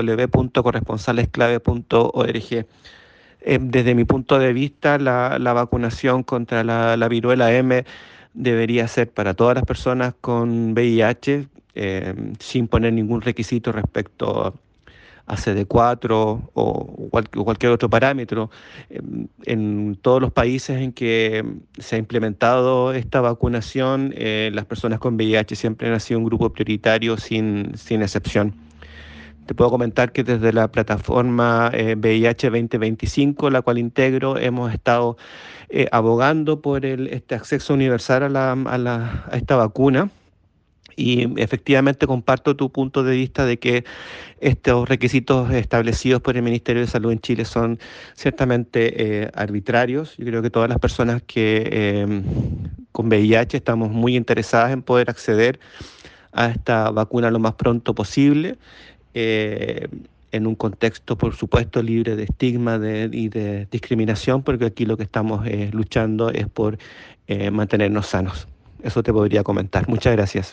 www.corresponsalesclave.org. Desde mi punto de vista, la vacunación contra la viruela M debería ser para todas las personas con VIH, sin poner ningún requisito respecto a CD4 o cualquier otro parámetro. En todos los países en que se ha implementado esta vacunación, las personas con VIH siempre han sido un grupo prioritario sin excepción. Te puedo comentar que desde la plataforma VIH 2025, la cual integro, hemos estado abogando por este acceso universal a esta vacuna. Y efectivamente comparto tu punto de vista de que estos requisitos establecidos por el Ministerio de Salud en Chile son ciertamente arbitrarios. Yo creo que todas las personas que con VIH estamos muy interesadas en poder acceder a esta vacuna lo más pronto posible, en un contexto, por supuesto, libre de estigma y de discriminación, porque aquí lo que estamos luchando es por mantenernos sanos. Eso te podría comentar. Muchas gracias.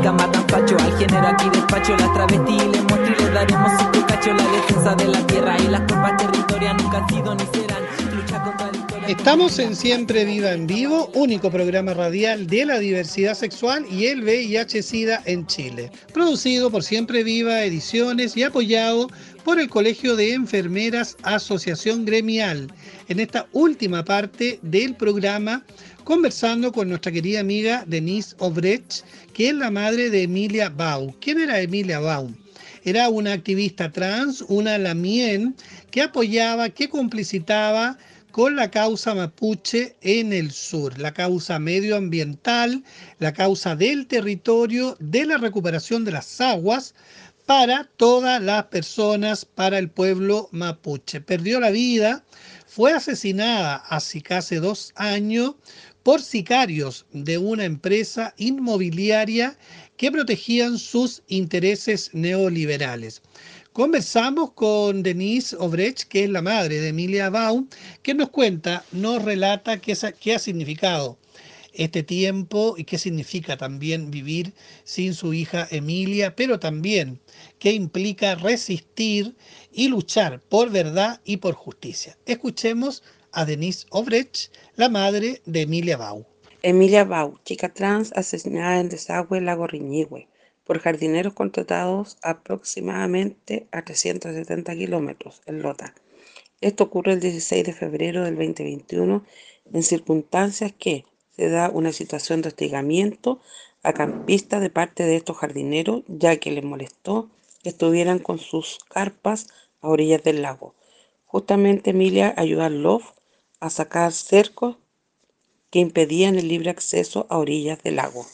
política matan facho. Al género aquí despacho las travestis y les muestro y les daremos su cacho. La defensa de la tierra y las copas territorias nunca han sido ni serán. Lucha contra la historia. Estamos en Siempre Viva en Vivo, único programa radial de la diversidad sexual y el VIH-Sida en Chile. Producido por Siempre Viva Ediciones y apoyado por el Colegio de Enfermeras Asociación Gremial. En esta última parte del programa, conversando con nuestra querida amiga Denise Obrecht, que es la madre de Emilia Bau. ¿Quién era Emilia Bau? Era una activista trans, una lamien, que apoyaba, que complicitaba con la causa mapuche en el sur, la causa medioambiental, la causa del territorio, de la recuperación de las aguas para todas las personas, para el pueblo mapuche. Perdió la vida, fue asesinada hace casi 2 años por sicarios de una empresa inmobiliaria que protegían sus intereses neoliberales. Conversamos con Denise Obrecht, que es la madre de Emilia Bau, que nos cuenta, nos relata qué ha significado este tiempo y qué significa también vivir sin su hija Emilia, pero también qué implica resistir y luchar por verdad y por justicia. Escuchemos a Denise Obrecht, la madre de Emilia Bau. Emilia Bau, chica trans asesinada en Desagüe, Lago Riñihue, por jardineros contratados aproximadamente a 370 kilómetros en Lota. Esto ocurre el 16 de febrero del 2021 en circunstancias que se da una situación de hostigamiento a campistas de parte de estos jardineros, ya que les molestó que estuvieran con sus carpas a orillas del lago. Justamente Emilia ayudó al LOF a sacar cercos que impedían el libre acceso a orillas del lago.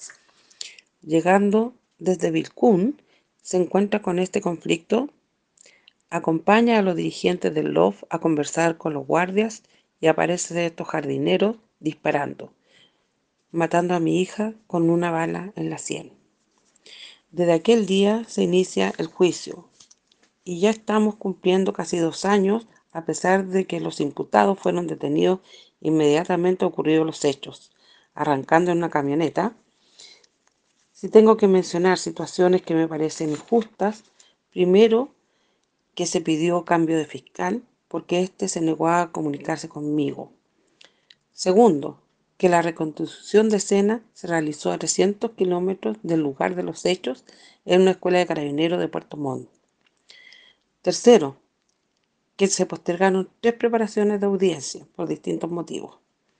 Llegando desde Vilcún, se encuentra con este conflicto, acompaña a los dirigentes del LOF a conversar con los guardias y aparecen estos jardineros disparando, matando a mi hija con una bala en la sien. Desde aquel día se inicia el juicio y ya estamos cumpliendo casi 2 años, a pesar de que los imputados fueron detenidos inmediatamente ocurridos los hechos, arrancando en una camioneta. Si tengo que mencionar situaciones que me parecen injustas, primero, que se pidió cambio de fiscal porque éste se negó a comunicarse conmigo. Segundo, que la reconstrucción de escena se realizó a 300 kilómetros del lugar de los hechos en una escuela de carabineros de Puerto Montt. Tercero, que se postergaron 3 preparaciones de audiencia por distintos motivos.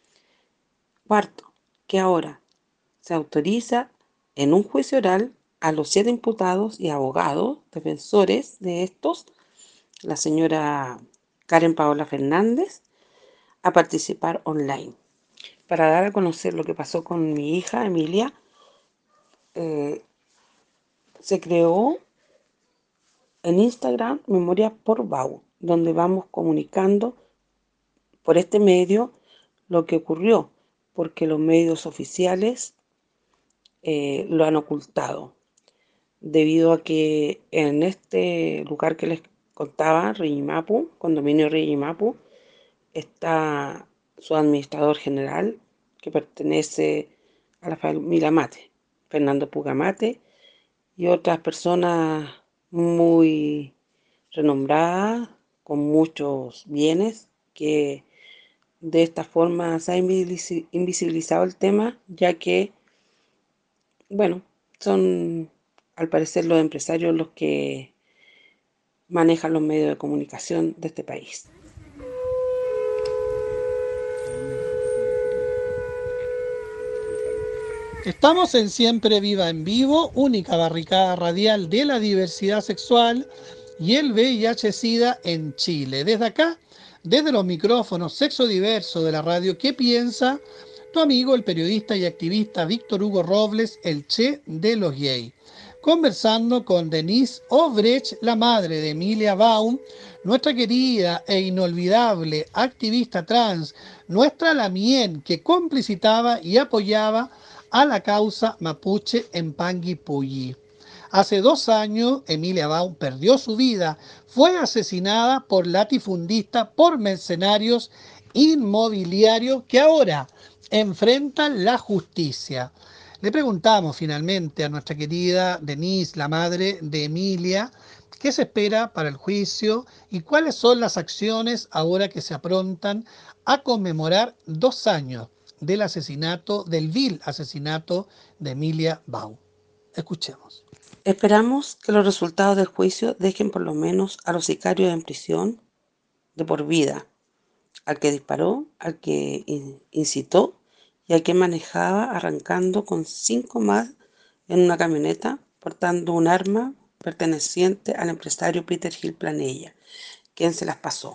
Cuarto, que ahora se autoriza en un juicio oral a los 7 imputados y abogados, defensores de estos, la señora Karen Paola Fernández, a participar online. Para dar a conocer lo que pasó con mi hija Emilia, se creó en Instagram Memoria por Bau, donde vamos comunicando por este medio lo que ocurrió, porque los medios oficiales lo han ocultado, debido a que en este lugar que les contaba, Riñimapu, condominio Riñimapu, está su administrador general, que pertenece a la familia Mate, Fernando Puga Mate, y otras personas muy renombradas, con muchos bienes, que de esta forma se ha invisibilizado el tema, ya que, bueno, son al parecer los empresarios los que manejan los medios de comunicación de este país. Estamos en Siempre Viva en Vivo, única barricada radial de la diversidad sexual y el VIH-Sida en Chile. Desde acá, desde los micrófonos Sexo Diverso de la radio, ¿qué piensa tu amigo, el periodista y activista Víctor Hugo Robles, el Che de los gays? Conversando con Denise Obrecht, la madre de Emilia Bau, nuestra querida e inolvidable activista trans, nuestra lamien que complicitaba y apoyaba a la causa mapuche en Panguipulli. Hace 2 años, Emilia Bau perdió su vida, fue asesinada por latifundistas, por mercenarios inmobiliarios que ahora enfrentan la justicia. Le preguntamos finalmente a nuestra querida Denise, la madre de Emilia, qué se espera para el juicio y cuáles son las acciones ahora que se aprontan a conmemorar 2 años del asesinato, del vil asesinato de Emilia Bau. Escuchemos. Esperamos que los resultados del juicio dejen por lo menos a los sicarios en prisión de por vida, al que disparó, al que incitó y al que manejaba arrancando con 5 más en una camioneta portando un arma perteneciente al empresario Peter Gil Planella, quien se las pasó.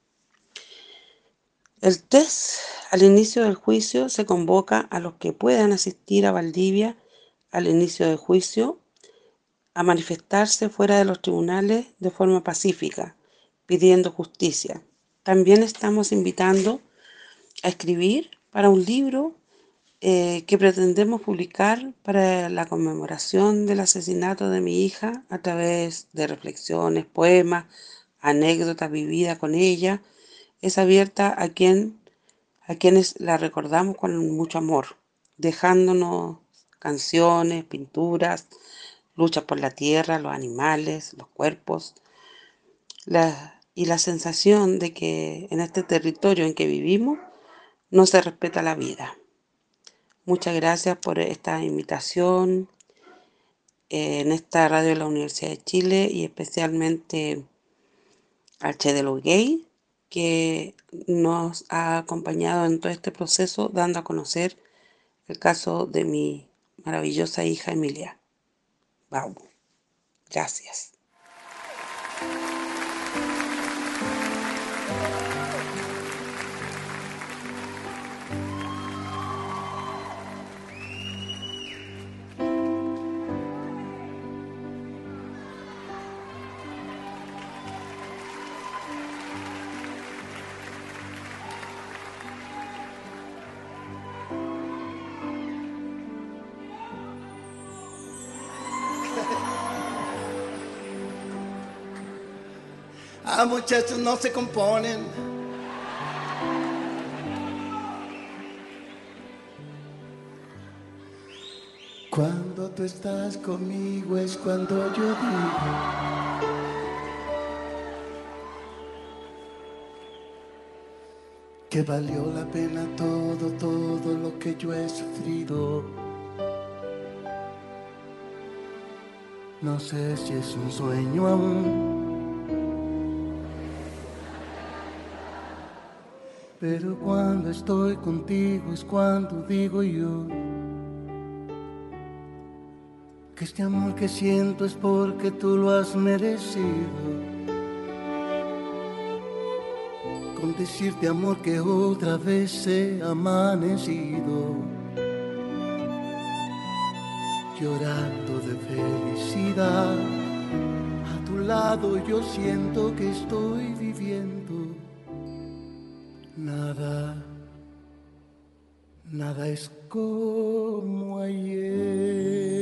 El test al inicio del juicio se convoca a los que puedan asistir a Valdivia al inicio del juicio a manifestarse fuera de los tribunales de forma pacífica, pidiendo justicia. También estamos invitando a escribir para un libro que pretendemos publicar para la conmemoración del asesinato de mi hija a través de reflexiones, poemas, anécdotas vividas con ella. Es abierta a quienes la recordamos con mucho amor, dejándonos canciones, pinturas, luchas por la tierra, los animales, los cuerpos, y la sensación de que en este territorio en que vivimos no se respeta la vida. Muchas gracias por esta invitación en esta radio de la Universidad de Chile y especialmente al Che de los Gay, que nos ha acompañado en todo este proceso dando a conocer el caso de mi maravillosa hija Emilia Bau. Gracias. Ah, muchachos, no se componen. Cuando tú estás conmigo es cuando yo digo que valió la pena todo lo que yo he sufrido. No sé si es un sueño aún, pero cuando estoy contigo es cuando digo yo que este amor que siento es porque tú lo has merecido. Con decirte, amor, que otra vez he amanecido llorando de felicidad. A tu lado yo siento que estoy viviendo. Nada es como ayer.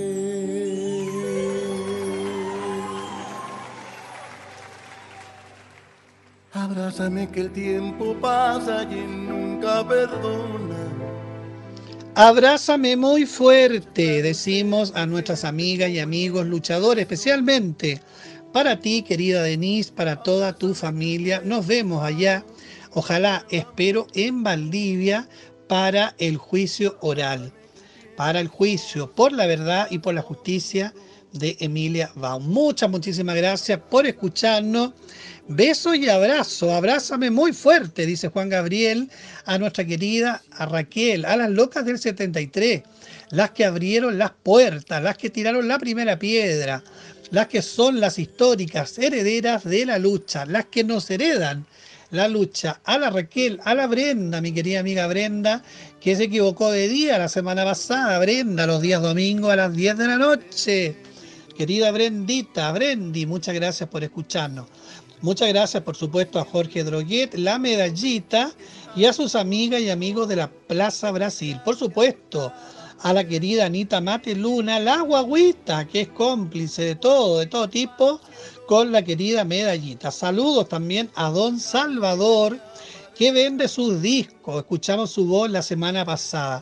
Abrázame que el tiempo pasa y nunca perdona. Abrázame muy fuerte, decimos a nuestras amigas y amigos luchadores, especialmente para ti, querida Denise, para toda tu familia. Nos vemos allá, ojalá, espero, en Valdivia para el juicio oral, para el juicio por la verdad y por la justicia de Emilia Bau. Muchísimas gracias por escucharnos. Beso y abrazo, abrázame muy fuerte, dice Juan Gabriel, a nuestra querida a Raquel, a las locas del 73, las que abrieron las puertas, las que tiraron la primera piedra, las que son las históricas herederas de la lucha, las que nos heredan la lucha, a la Raquel, a la Brenda, mi querida amiga Brenda, que se equivocó de día la semana pasada, Brenda, los días domingos a las 10 de la noche. Querida Brendita, Brendi, muchas gracias por escucharnos. Muchas gracias, por supuesto, a Jorge Droguet, la medallita, y a sus amigas y amigos de la Plaza Brasil. Por supuesto, a la querida Anita Mate Luna, la guaguita, que es cómplice de todo tipo, con la querida medallita. Saludos también a don Salvador, que vende sus discos. Escuchamos su voz la semana pasada.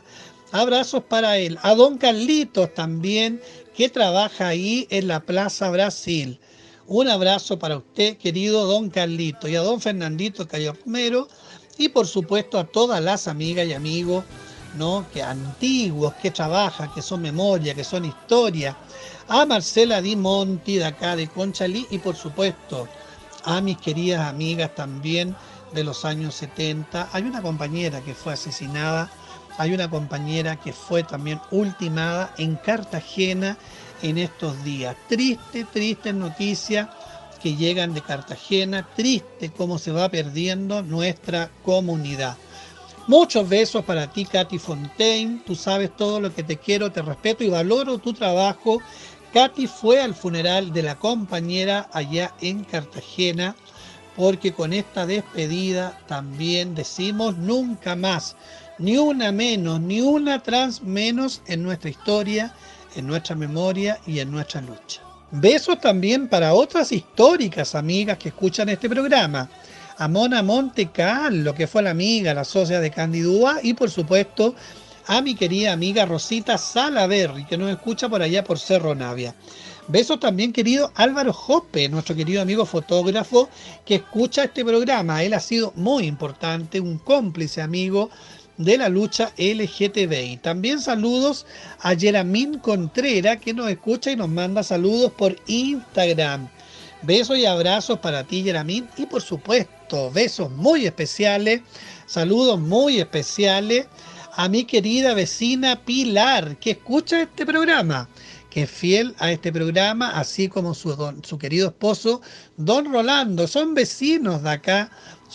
Abrazos para él. A don Carlitos también, que trabaja ahí en la Plaza Brasil. Un abrazo para usted, querido don Carlito, y a don Fernandito Cayo Romero, y por supuesto a todas las amigas y amigos, ¿no?, que antiguos, que trabajan, que son memoria, que son historia. A Marcela Di Monti, de acá de Conchalí, y por supuesto a mis queridas amigas también de los años 70. Hay una compañera que fue asesinada, hay una compañera que fue también ultimada en Cartagena en estos días. Triste noticia que llegan de Cartagena, triste cómo se va perdiendo nuestra comunidad. Muchos besos para ti, Katy Fontaine. Tú sabes todo lo que te quiero, te respeto y valoro tu trabajo. Katy fue al funeral de la compañera allá en Cartagena, porque con esta despedida también decimos nunca más, ni una menos, ni una trans menos en nuestra historia, en nuestra memoria y en nuestra lucha. Besos también para otras históricas amigas que escuchan este programa. A Mona Montecarlo, que fue la amiga, la socia de Candidúa, y por supuesto a mi querida amiga Rosita Salaverry, que nos escucha por allá por Cerro Navia. Besos también, querido Álvaro Jope, nuestro querido amigo fotógrafo que escucha este programa. Él ha sido muy importante, un cómplice amigo de la lucha LGTBI. También saludos a Yeramín Contreras, que nos escucha y nos manda saludos por Instagram. Besos y abrazos para ti, Yeramín, y por supuesto, besos muy especiales, saludos muy especiales a mi querida vecina Pilar, que escucha este programa, que es fiel a este programa, así como su querido esposo, don Rolando. Son vecinos de acá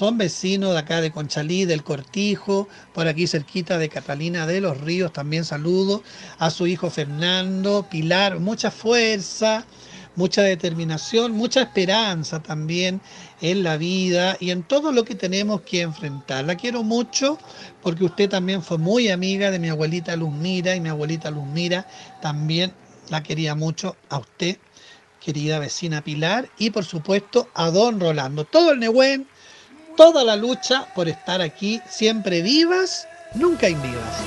de Conchalí, del Cortijo, por aquí cerquita de Catalina de los Ríos. También saludo a su hijo Fernando. Pilar, mucha fuerza, mucha determinación, mucha esperanza también en la vida y en todo lo que tenemos que enfrentar. La quiero mucho porque usted también fue muy amiga de mi abuelita Luzmira, y mi abuelita Luzmira también la quería mucho a usted, querida vecina Pilar, y por supuesto a don Rolando. Todo el Nehuen, toda la lucha por estar aquí, siempre vivas, nunca invivas.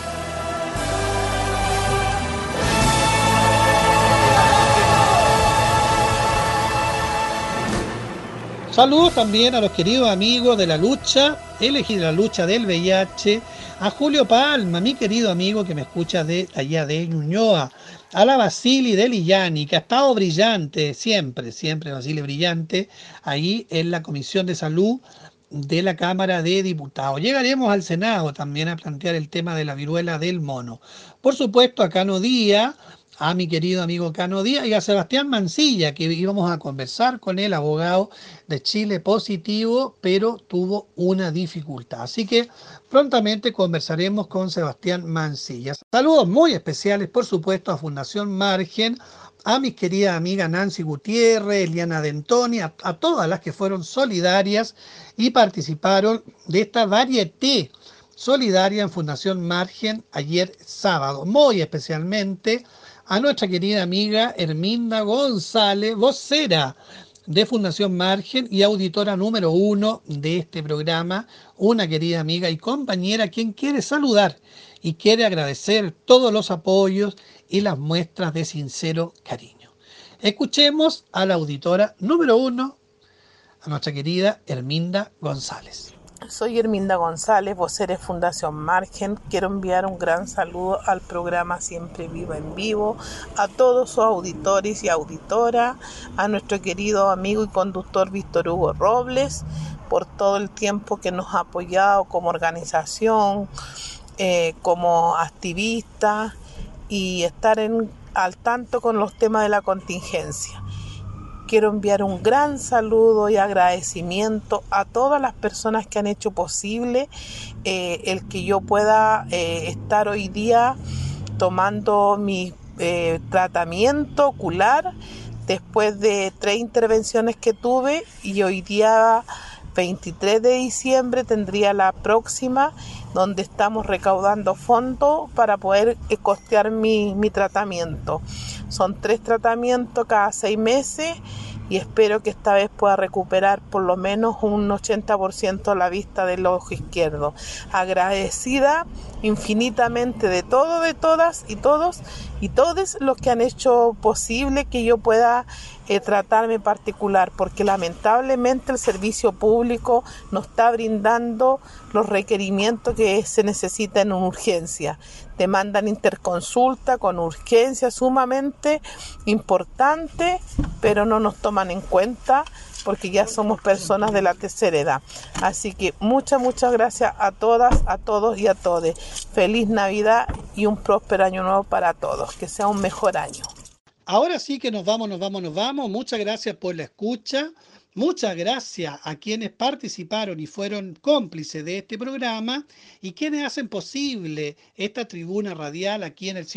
Saludos también a los queridos amigos de la lucha, elegir la lucha del VIH, a Julio Palma, mi querido amigo que me escucha de allá de Ñuñoa, a la Basili de Lillani, que ha estado brillante, siempre Basili brillante, ahí en la Comisión de Salud de la Cámara de Diputados. Llegaremos al Senado también a plantear el tema de la viruela del mono. Por supuesto, a Cano Díaz, a mi querido amigo Cano Díaz, y a Sebastián Mancilla, que íbamos a conversar con él, abogado de Chile positivo, pero tuvo una dificultad. Así que prontamente conversaremos con Sebastián Mancilla. Saludos muy especiales, por supuesto, a Fundación Margen, a mis queridas amigas Nancy Gutiérrez, Eliana Dentoni, a todas las que fueron solidarias y participaron de esta varieté solidaria en Fundación Margen ayer sábado. Muy especialmente a nuestra querida amiga Herminda González, vocera de Fundación Margen y auditora número 1 de este programa, una querida amiga y compañera quien quiere saludar y quiere agradecer todos los apoyos y las muestras de sincero cariño. Escuchemos a la auditora número 1, a nuestra querida Herminda González. Soy Herminda González, vocera de Fundación Margen. Quiero enviar un gran saludo al programa Siempre Viva en Vivo, a todos sus auditores y auditoras, a nuestro querido amigo y conductor Víctor Hugo Robles, por todo el tiempo que nos ha apoyado como organización, como activista, y estar al tanto con los temas de la contingencia. Quiero enviar un gran saludo y agradecimiento a todas las personas que han hecho posible el que yo pueda estar hoy día tomando mi tratamiento ocular después de 3 intervenciones que tuve, y hoy día 23 de diciembre tendría la próxima, donde estamos recaudando fondos para poder costear mi tratamiento. Son 3 tratamientos cada 6 meses y espero que esta vez pueda recuperar por lo menos un 80% la vista del ojo izquierdo. Agradecida infinitamente de todo, de todas y todos y todos los que han hecho posible que yo pueda tratarme particular, porque lamentablemente el servicio público no está brindando los requerimientos que se necesitan en urgencia. Demandan interconsulta con urgencia sumamente importante, pero no nos toman en cuenta porque ya somos personas de la tercera edad. Así que muchas gracias a todas, a todos y a todes. Feliz Navidad y un próspero año nuevo para todos. Que sea un mejor año. Ahora sí que nos vamos. Muchas gracias por la escucha. Muchas gracias a quienes participaron y fueron cómplices de este programa y quienes hacen posible esta tribuna radial aquí en el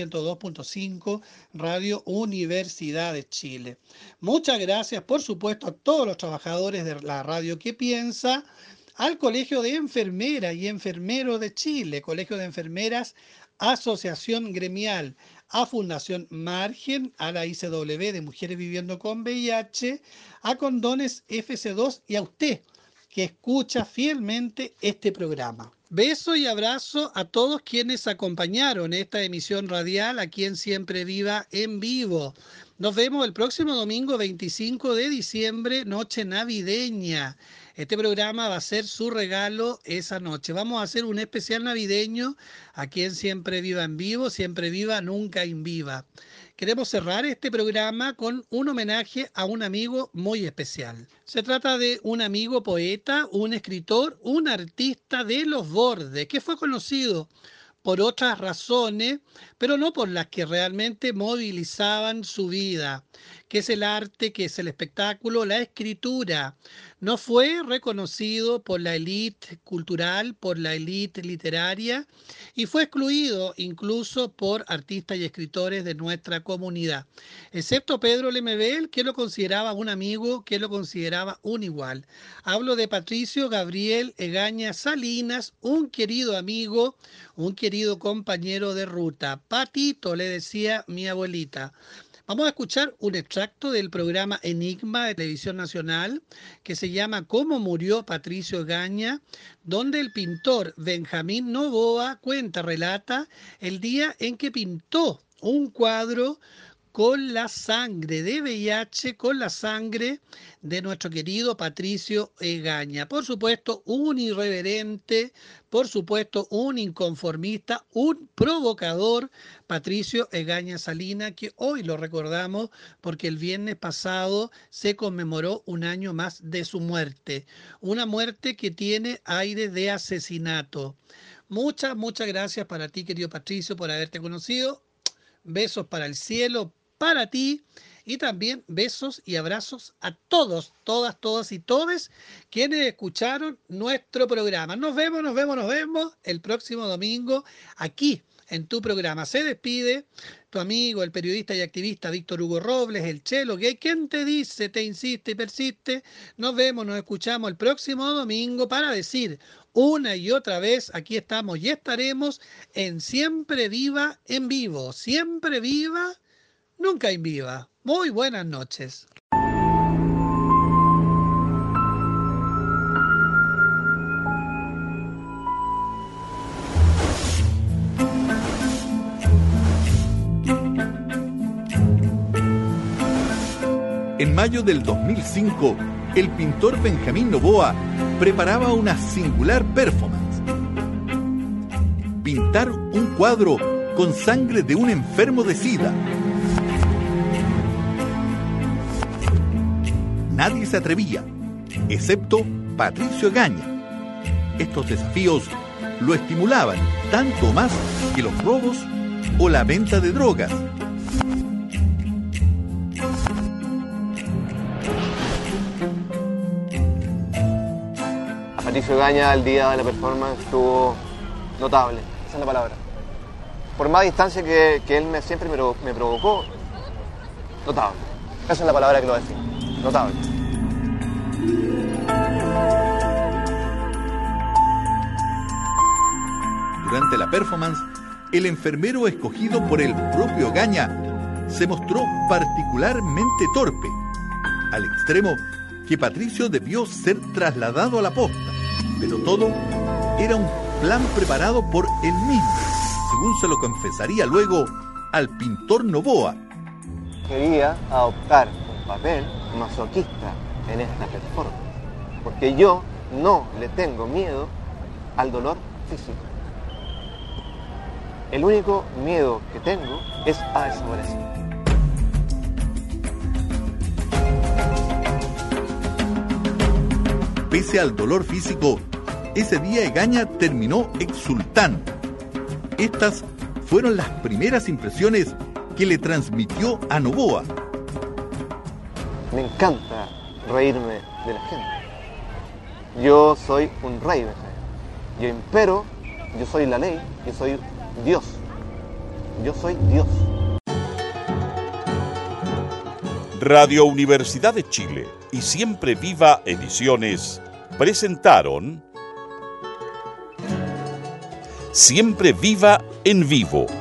102.5 Radio Universidad de Chile. Muchas gracias, por supuesto, a todos los trabajadores de la Radio Que Piensa, al Colegio de Enfermeras y Enfermeros de Chile, Colegio de Enfermeras, Asociación Gremial, a Fundación Margen, a la ICW de Mujeres Viviendo con VIH, a Condones FC2 y a usted que escucha fielmente este programa. Beso y abrazo a todos quienes acompañaron esta emisión radial aquí en Siempre Viva en Vivo. Nos vemos el próximo domingo 25 de diciembre, noche navideña. Este programa va a ser su regalo esa noche. Vamos a hacer un especial navideño aquí en Siempre Viva en Vivo, Siempre Viva, Nunca Inviva. Queremos cerrar este programa con un homenaje a un amigo muy especial. Se trata de un amigo poeta, un escritor, un artista de los bordes, que fue conocido por otras razones, pero no por las que realmente movilizaban su vida, que es el arte, que es el espectáculo, la escritura. No fue reconocido por la élite cultural, por la élite literaria, y fue excluido incluso por artistas y escritores de nuestra comunidad, excepto Pedro Lemebel, que lo consideraba un amigo, que lo consideraba un igual. Hablo de Patricio Gabriel Egaña Salinas, un querido amigo, un querido compañero de ruta. Patito, le decía mi abuelita. Vamos a escuchar un extracto del programa Enigma de Televisión Nacional que se llama ¿Cómo murió Patricio Egaña?, donde el pintor Benjamín Novoa relata el día en que pintó un cuadro con la sangre de VIH, con la sangre de nuestro querido Patricio Egaña. Por supuesto, un irreverente, por supuesto, un inconformista, un provocador, Patricio Egaña Salinas, que hoy lo recordamos porque el viernes pasado se conmemoró un año más de su muerte. Una muerte que tiene aire de asesinato. Muchas gracias para ti, querido Patricio, por haberte conocido. Besos para el cielo, para ti, y también besos y abrazos a todos, todas y todes quienes escucharon nuestro programa. Nos vemos el próximo domingo aquí en tu programa. Se despide tu amigo, el periodista y activista Víctor Hugo Robles, el Chelo Gay. ¿Quién te dice, te insiste y persiste? Nos escuchamos el próximo domingo para decir una y otra vez, aquí estamos y estaremos en Siempre Viva en Vivo. Siempre viva, nunca inviva. Muy buenas noches. En mayo del 2005, el pintor Benjamín Novoa preparaba una singular performance. Pintar un cuadro con sangre de un enfermo de SIDA. Nadie se atrevía, excepto Patricio Egaña. Estos desafíos lo estimulaban tanto más que los robos o la venta de drogas. Patricio Egaña, el día de la performance, estuvo notable, esa es la palabra. Por más distancia que él siempre me provocó, notable. Esa es la palabra que lo define, notable. Durante la performance, el enfermero escogido por el propio Egaña se mostró particularmente torpe. al extremo que Patricio debió ser trasladado a la posta. Pero todo era un plan preparado por él mismo, según se lo confesaría luego al pintor Novoa. Quería adoptar un papel masoquista en esta performance, porque yo no le tengo miedo al dolor físico. El único miedo que tengo es a desaparecer. Pese al dolor físico, ese día Egaña terminó exultando. Estas fueron las primeras impresiones que le transmitió a Novoa. Me encanta reírme de la gente. Yo soy un rey, yo impero, yo soy la ley, yo soy Dios. Yo soy Dios. Radio Universidad de Chile y Siempre Viva Ediciones presentaron Siempre Viva en Vivo.